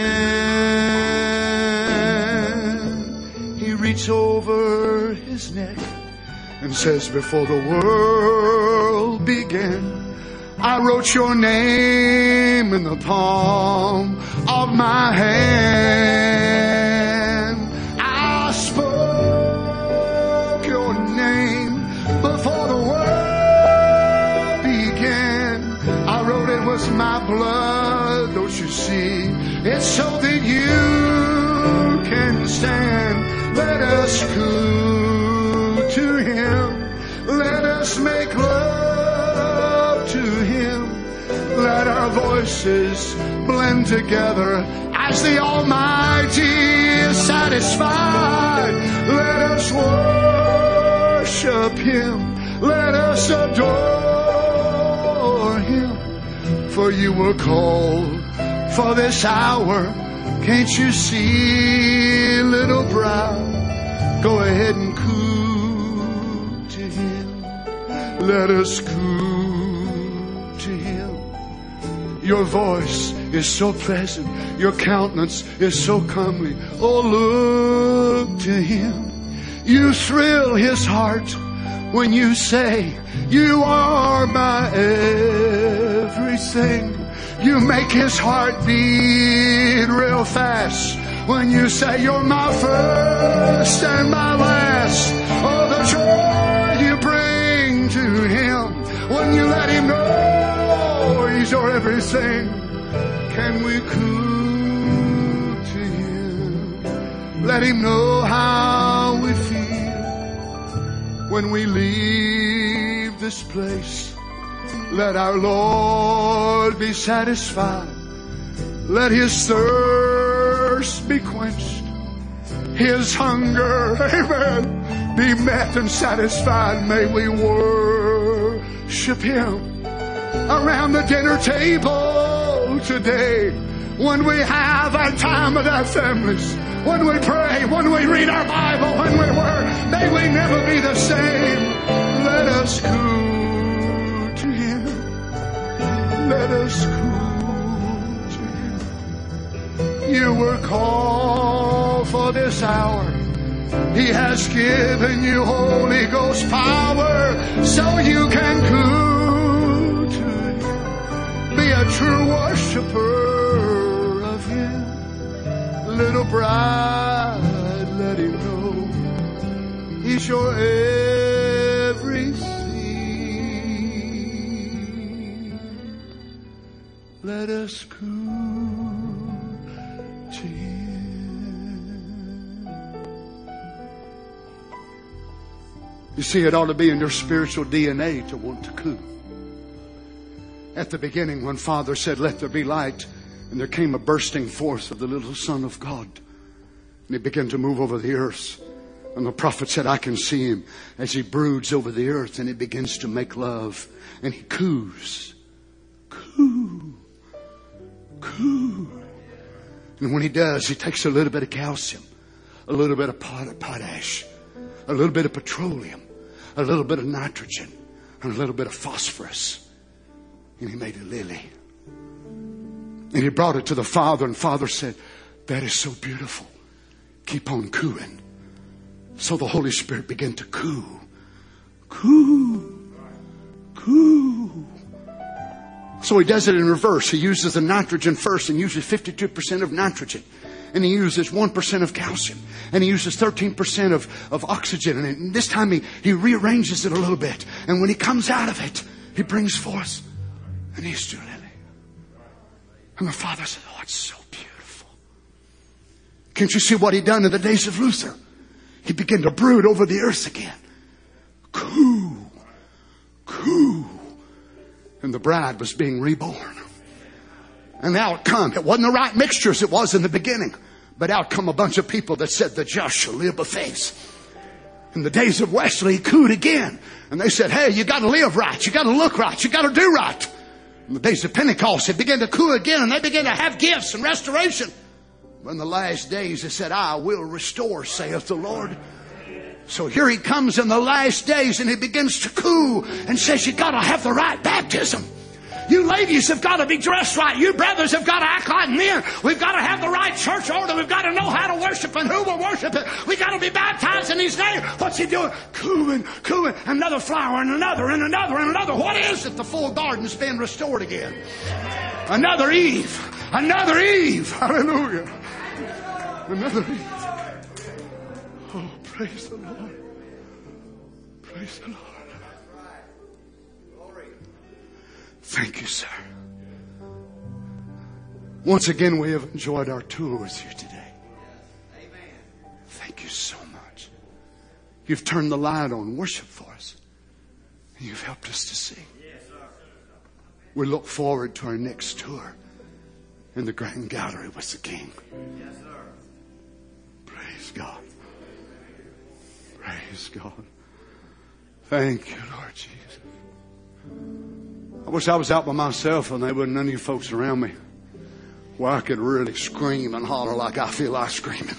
began. He reached over his neck and says, before the world began, I wrote your name in the palm of my hand. I spoke your name before the world began. I wrote it was my blood, don't you see? It's so that you can stand. Let us coo to him. Let us make love to him. Let our voices blend together as the Almighty is satisfied. Let us worship him. Let us adore him. For you were called for this hour. Can't you see, little brow? Go ahead and coo Let us coo to Him. Your voice is so pleasant. Your countenance is so comely. Oh, look to Him. You thrill His heart when you say, you are my everything. You make His heart beat real fast when you say, you're my first and my last. Oh, the joy you bring to Him when you let Him know He's your everything. Can we coo to Him? Let Him know how we feel when we leave this place. Let our Lord be satisfied. Let His thirst be quenched. His hunger, amen, be met and satisfied. May we worship Him around the dinner table today. When we have our time with our families, when we pray, when we read our Bible, when we work, may we never be the same. Let us coo to Him. Let us coo to Him. You were called for this hour. He has given you Holy Ghost power so you can coo to Him. Be a true worshiper of Him. Little bride, let Him know He's your everything. Let us coo to Him. You see, it ought to be in your spiritual D N A to want to coo. At the beginning, when Father said, let there be light, and there came a bursting forth of the little Son of God. And He began to move over the earth. And the prophet said, I can see Him as He broods over the earth and He begins to make love. And He coos. Coo. Coo. And when He does, He takes a little bit of calcium, a little bit of pot- potash, a little bit of petroleum, a little bit of nitrogen, and a little bit of phosphorus. And He made a lily. And He brought it to the Father, and Father said, that is so beautiful. Keep on cooing. So the Holy Spirit began to coo. Coo. Coo. So He does it in reverse. He uses the nitrogen first and uses fifty-two percent of nitrogen. And He uses one percent of calcium. And He uses thirteen percent of, of oxygen. And this time he, he rearranges it a little bit. And when He comes out of it, He brings forth an Easter lily. And the Father said, oh, it's so beautiful. Can't you see what He done in the days of Luther? He began to brood over the earth again. Coo. Coo. And the bride was being reborn. And out come, it wasn't the right mixture as it was in the beginning, but out come a bunch of people that said the just shall live by faith. In the days of Wesley, he cooed again. And they said, hey, you got to live right. You got to look right. You got to do right. In the days of Pentecost, it began to coo again, and they began to have gifts and restoration. But in the last days, they said, I will restore, saith the Lord. So here He comes in the last days, and He begins to coo and says, you got to have the right baptism. You ladies have got to be dressed right. You brothers have got to act like men. We've got to have the right church order. We've got to know how to worship and who will worship it. We've got to be baptized in His name. What's He doing? Cooing, cooing. Another flower and another and another and another. What is it? The full garden's been restored again. Another Eve. Another Eve. Hallelujah. Another Eve. Oh, praise the Lord. Praise the Lord. Thank you, sir. Once again, we have enjoyed our tour with you today. Thank you so much. You've turned the light on worship for us. And you've helped us to sing. We look forward to our next tour in the Grand Gallery with the King. Praise God. Praise God. Thank you, Lord Jesus. I wish I was out by myself and there wasn't none of you folks around me where I could really scream and holler like I feel like screaming.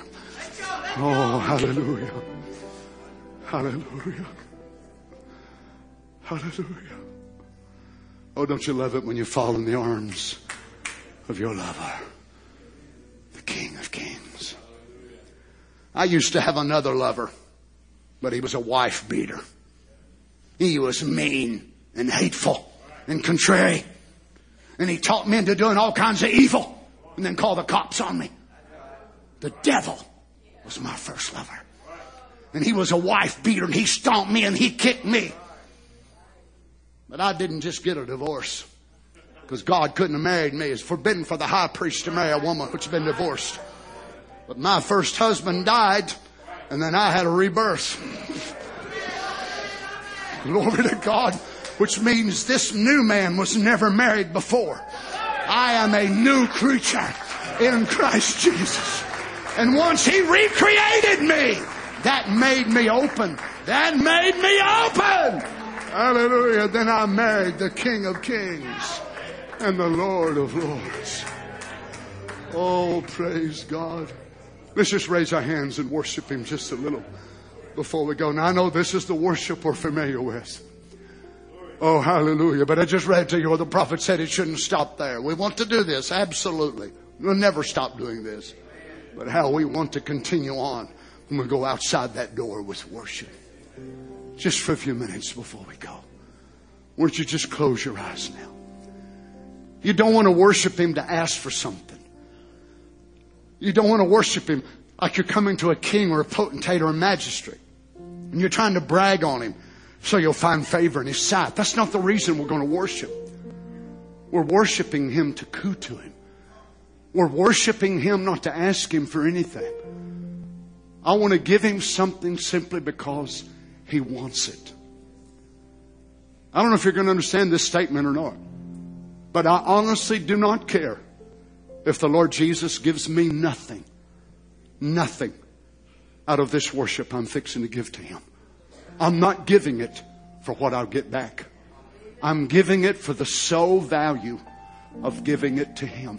Oh, hallelujah. Hallelujah. Hallelujah. Oh, don't you love it when you fall in the arms of your lover, the King of Kings. I used to have another lover, but he was a wife beater. He was mean and hateful and contrary. And he taught me into doing all kinds of evil and then called the cops on me. The devil was my first lover. And he was a wife beater, and he stomped me and he kicked me. But I didn't just get a divorce, because God couldn't have married me. It's forbidden for the high priest to marry a woman which has been divorced. But my first husband died, and then I had a rebirth. Glory to God. Which means this new man was never married before. I am a new creature in Christ Jesus. And once He recreated me, that made me open. That made me open. Hallelujah. Then I married the King of Kings and the Lord of Lords. Oh, praise God. Let's just raise our hands and worship Him just a little before we go. Now, I know this is the worship we're familiar with. Oh, hallelujah. But I just read to you where the prophet said it shouldn't stop there. We want to do this, absolutely. We'll never stop doing this. But how we want to continue on when we go outside that door with worship. Just for a few minutes before we go. Won't you just close your eyes now? You don't want to worship Him to ask for something. You don't want to worship Him like you're coming to a king or a potentate or a magistrate. And you're trying to brag on Him so you'll find favor in His sight. That's not the reason we're going to worship. We're worshiping Him to coo to Him. We're worshiping Him not to ask Him for anything. I want to give Him something simply because He wants it. I don't know if you're going to understand this statement or not. But I honestly do not care if the Lord Jesus gives me nothing. Nothing out of this worship I'm fixing to give to Him. I'm not giving it for what I'll get back. I'm giving it for the sole value of giving it to Him.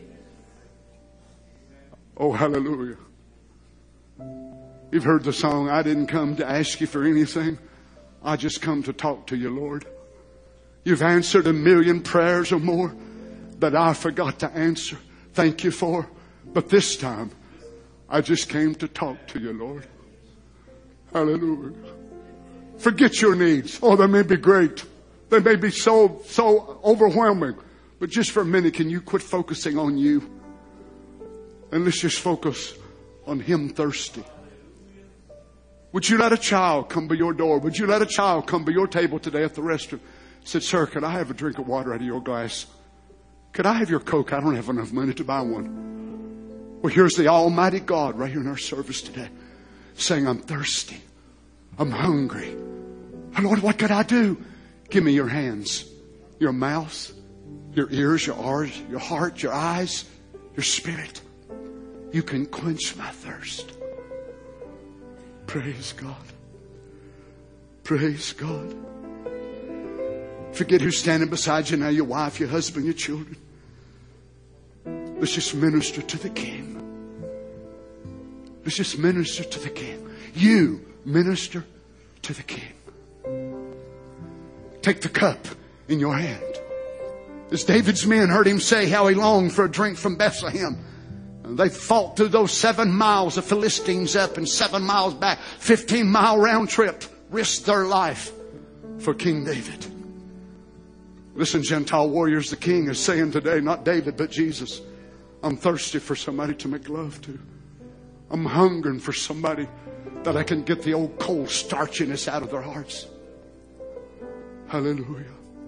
Oh, hallelujah. You've heard the song, I didn't come to ask you for anything. I just come to talk to you, Lord. You've answered a million prayers or more that I forgot to answer. Thank you for. But this time, I just came to talk to you, Lord. Hallelujah. Forget your needs. Oh, they may be great. They may be so, so overwhelming. But just for a minute, can you quit focusing on you? And let's just focus on Him thirsty. Would you let a child come by your door? Would you let a child come by your table today at the restaurant? Said, sir, could I have a drink of water out of your glass? Could I have your Coke? I don't have enough money to buy one. Well, here's the Almighty God right here in our service today saying, I'm thirsty. I'm hungry. Oh, Lord, what could I do? Give me your hands, your mouth, your ears, your arms, your heart, your eyes, your spirit. You can quench my thirst. Praise God. Praise God. Forget who's standing beside you now, your wife, your husband, your children. Let's just minister to the King. Let's just minister to the King. You minister to the King. Take the cup in your hand. As David's men heard him say how he longed for a drink from Bethlehem. They fought through those seven miles of Philistines up and seven miles back. Fifteen mile round trip. Risked their life for King David. Listen, Gentile warriors, the King is saying today, not David, but Jesus, I'm thirsty for somebody to make love to. I'm hungering for somebody that I can get the old cold starchiness out of their hearts. Hallelujah.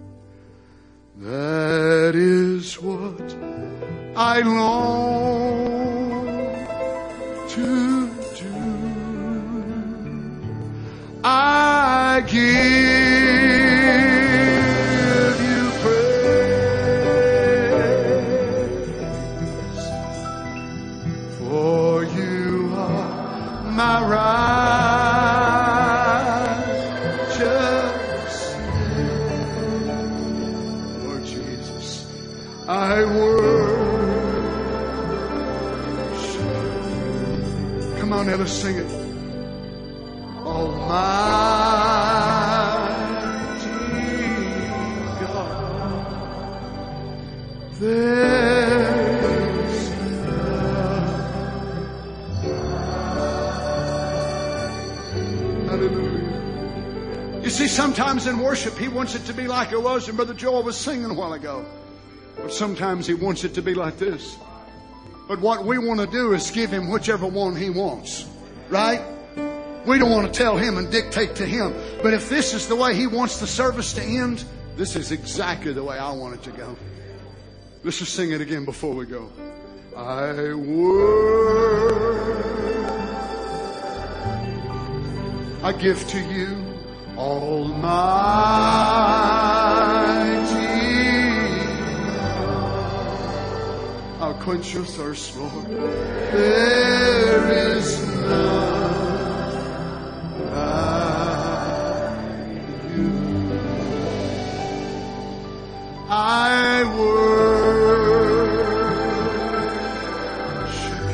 That is what I long to do. I give you praise, for you are my righteousness. Lord Jesus, I worship. Come on, now let's sing it. Almighty Hallelujah. You see, sometimes in worship, He wants it to be like it was, and Brother Joel was singing a while ago. But sometimes He wants it to be like this. But what we want to do is give Him whichever one He wants. Right? We don't want to tell Him and dictate to Him. But if this is the way He wants the service to end, this is exactly the way I want it to go. Let's just sing it again before we go. I worship. I give to you, Almighty. I'll quench your thirst, Lord. There is none like you. I worship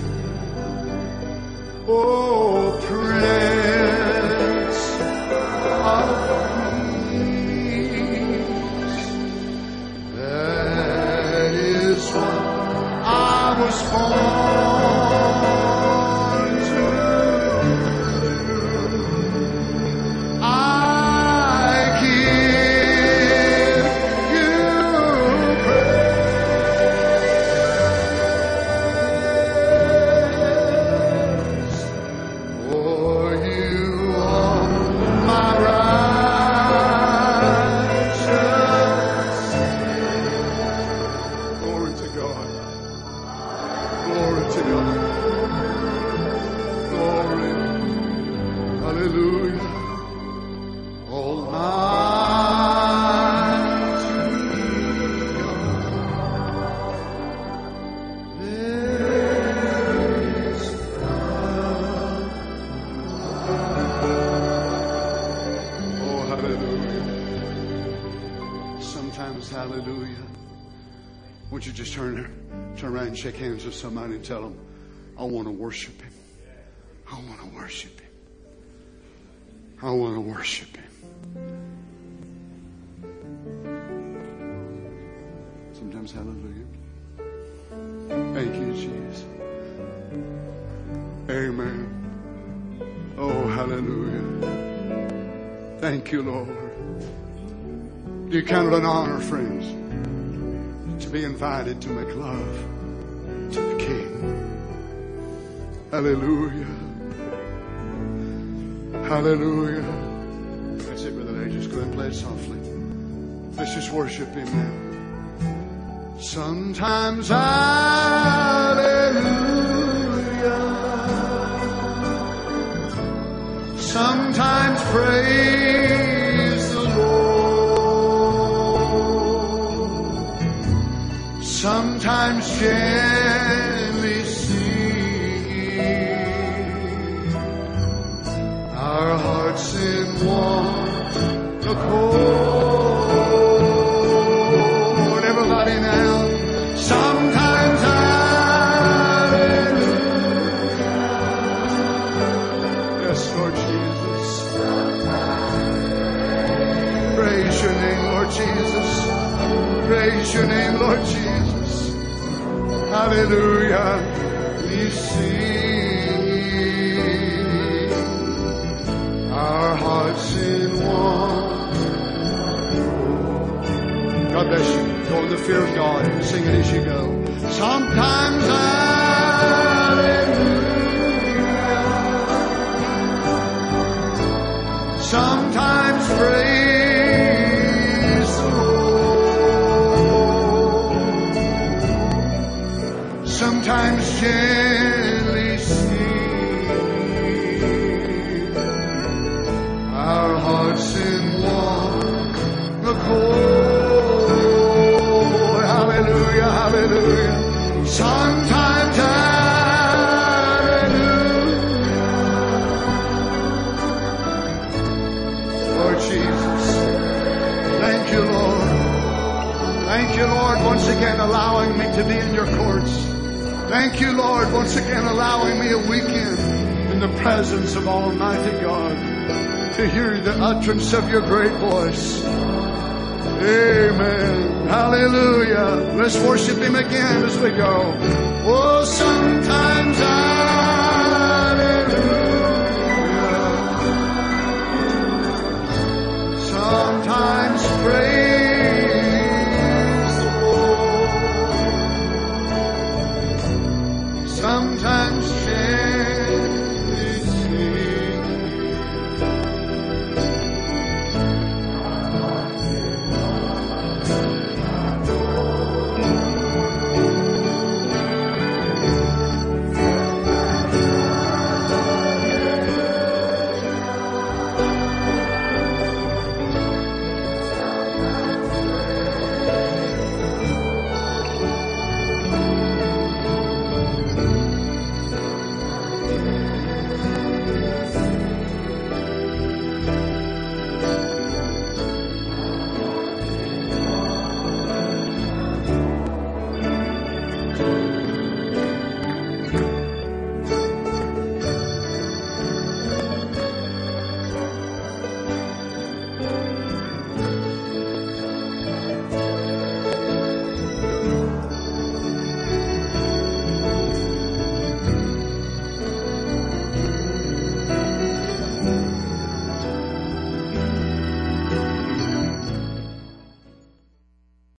you. Oh, Prince of Peace. That is what I was born to do. I give you praise, for you are my righteousness. Glory to God. Glory to God. Glory. Hallelujah. Almighty God. There is none. Oh, hallelujah. Sometimes, hallelujah. Won't you just turn there? Turn around and shake hands with somebody and tell them, I want to worship Him. I want to worship Him. I want to worship Him. Sometimes, hallelujah. Thank you, Jesus. Amen. Oh, hallelujah. Thank you, Lord. Do you count it an honor, friends, to be invited to make love to the King? Hallelujah. Hallelujah. That's it, Brother Larry. Just go ahead and play it softly. Let's just worship Him now. Sometimes hallelujah. Sometimes praise the Lord. Sometimes gently sing. Our hearts in one accord. Everybody now. Sometimes hallelujah. Yes, Lord Jesus. Praise your name, Lord Jesus. Praise your name, Lord Jesus. Hallelujah. We sing. Our hearts in one. God bless you. Go in the fear of God. Sing it as you go. Sometimes hallelujah. Sometimes praise the Lord. Sometimes gently sing. Our hearts in one accord. Hallelujah, hallelujah. Sometimes hallelujah. Lord Jesus, thank you, Lord. Thank you, Lord, once again allowing me to be in your courts. Thank you, Lord, once again allowing me a weekend in the presence of Almighty God to hear the utterance of your great voice. Amen. Hallelujah. Let's worship Him again as we go. Oh, sometimes I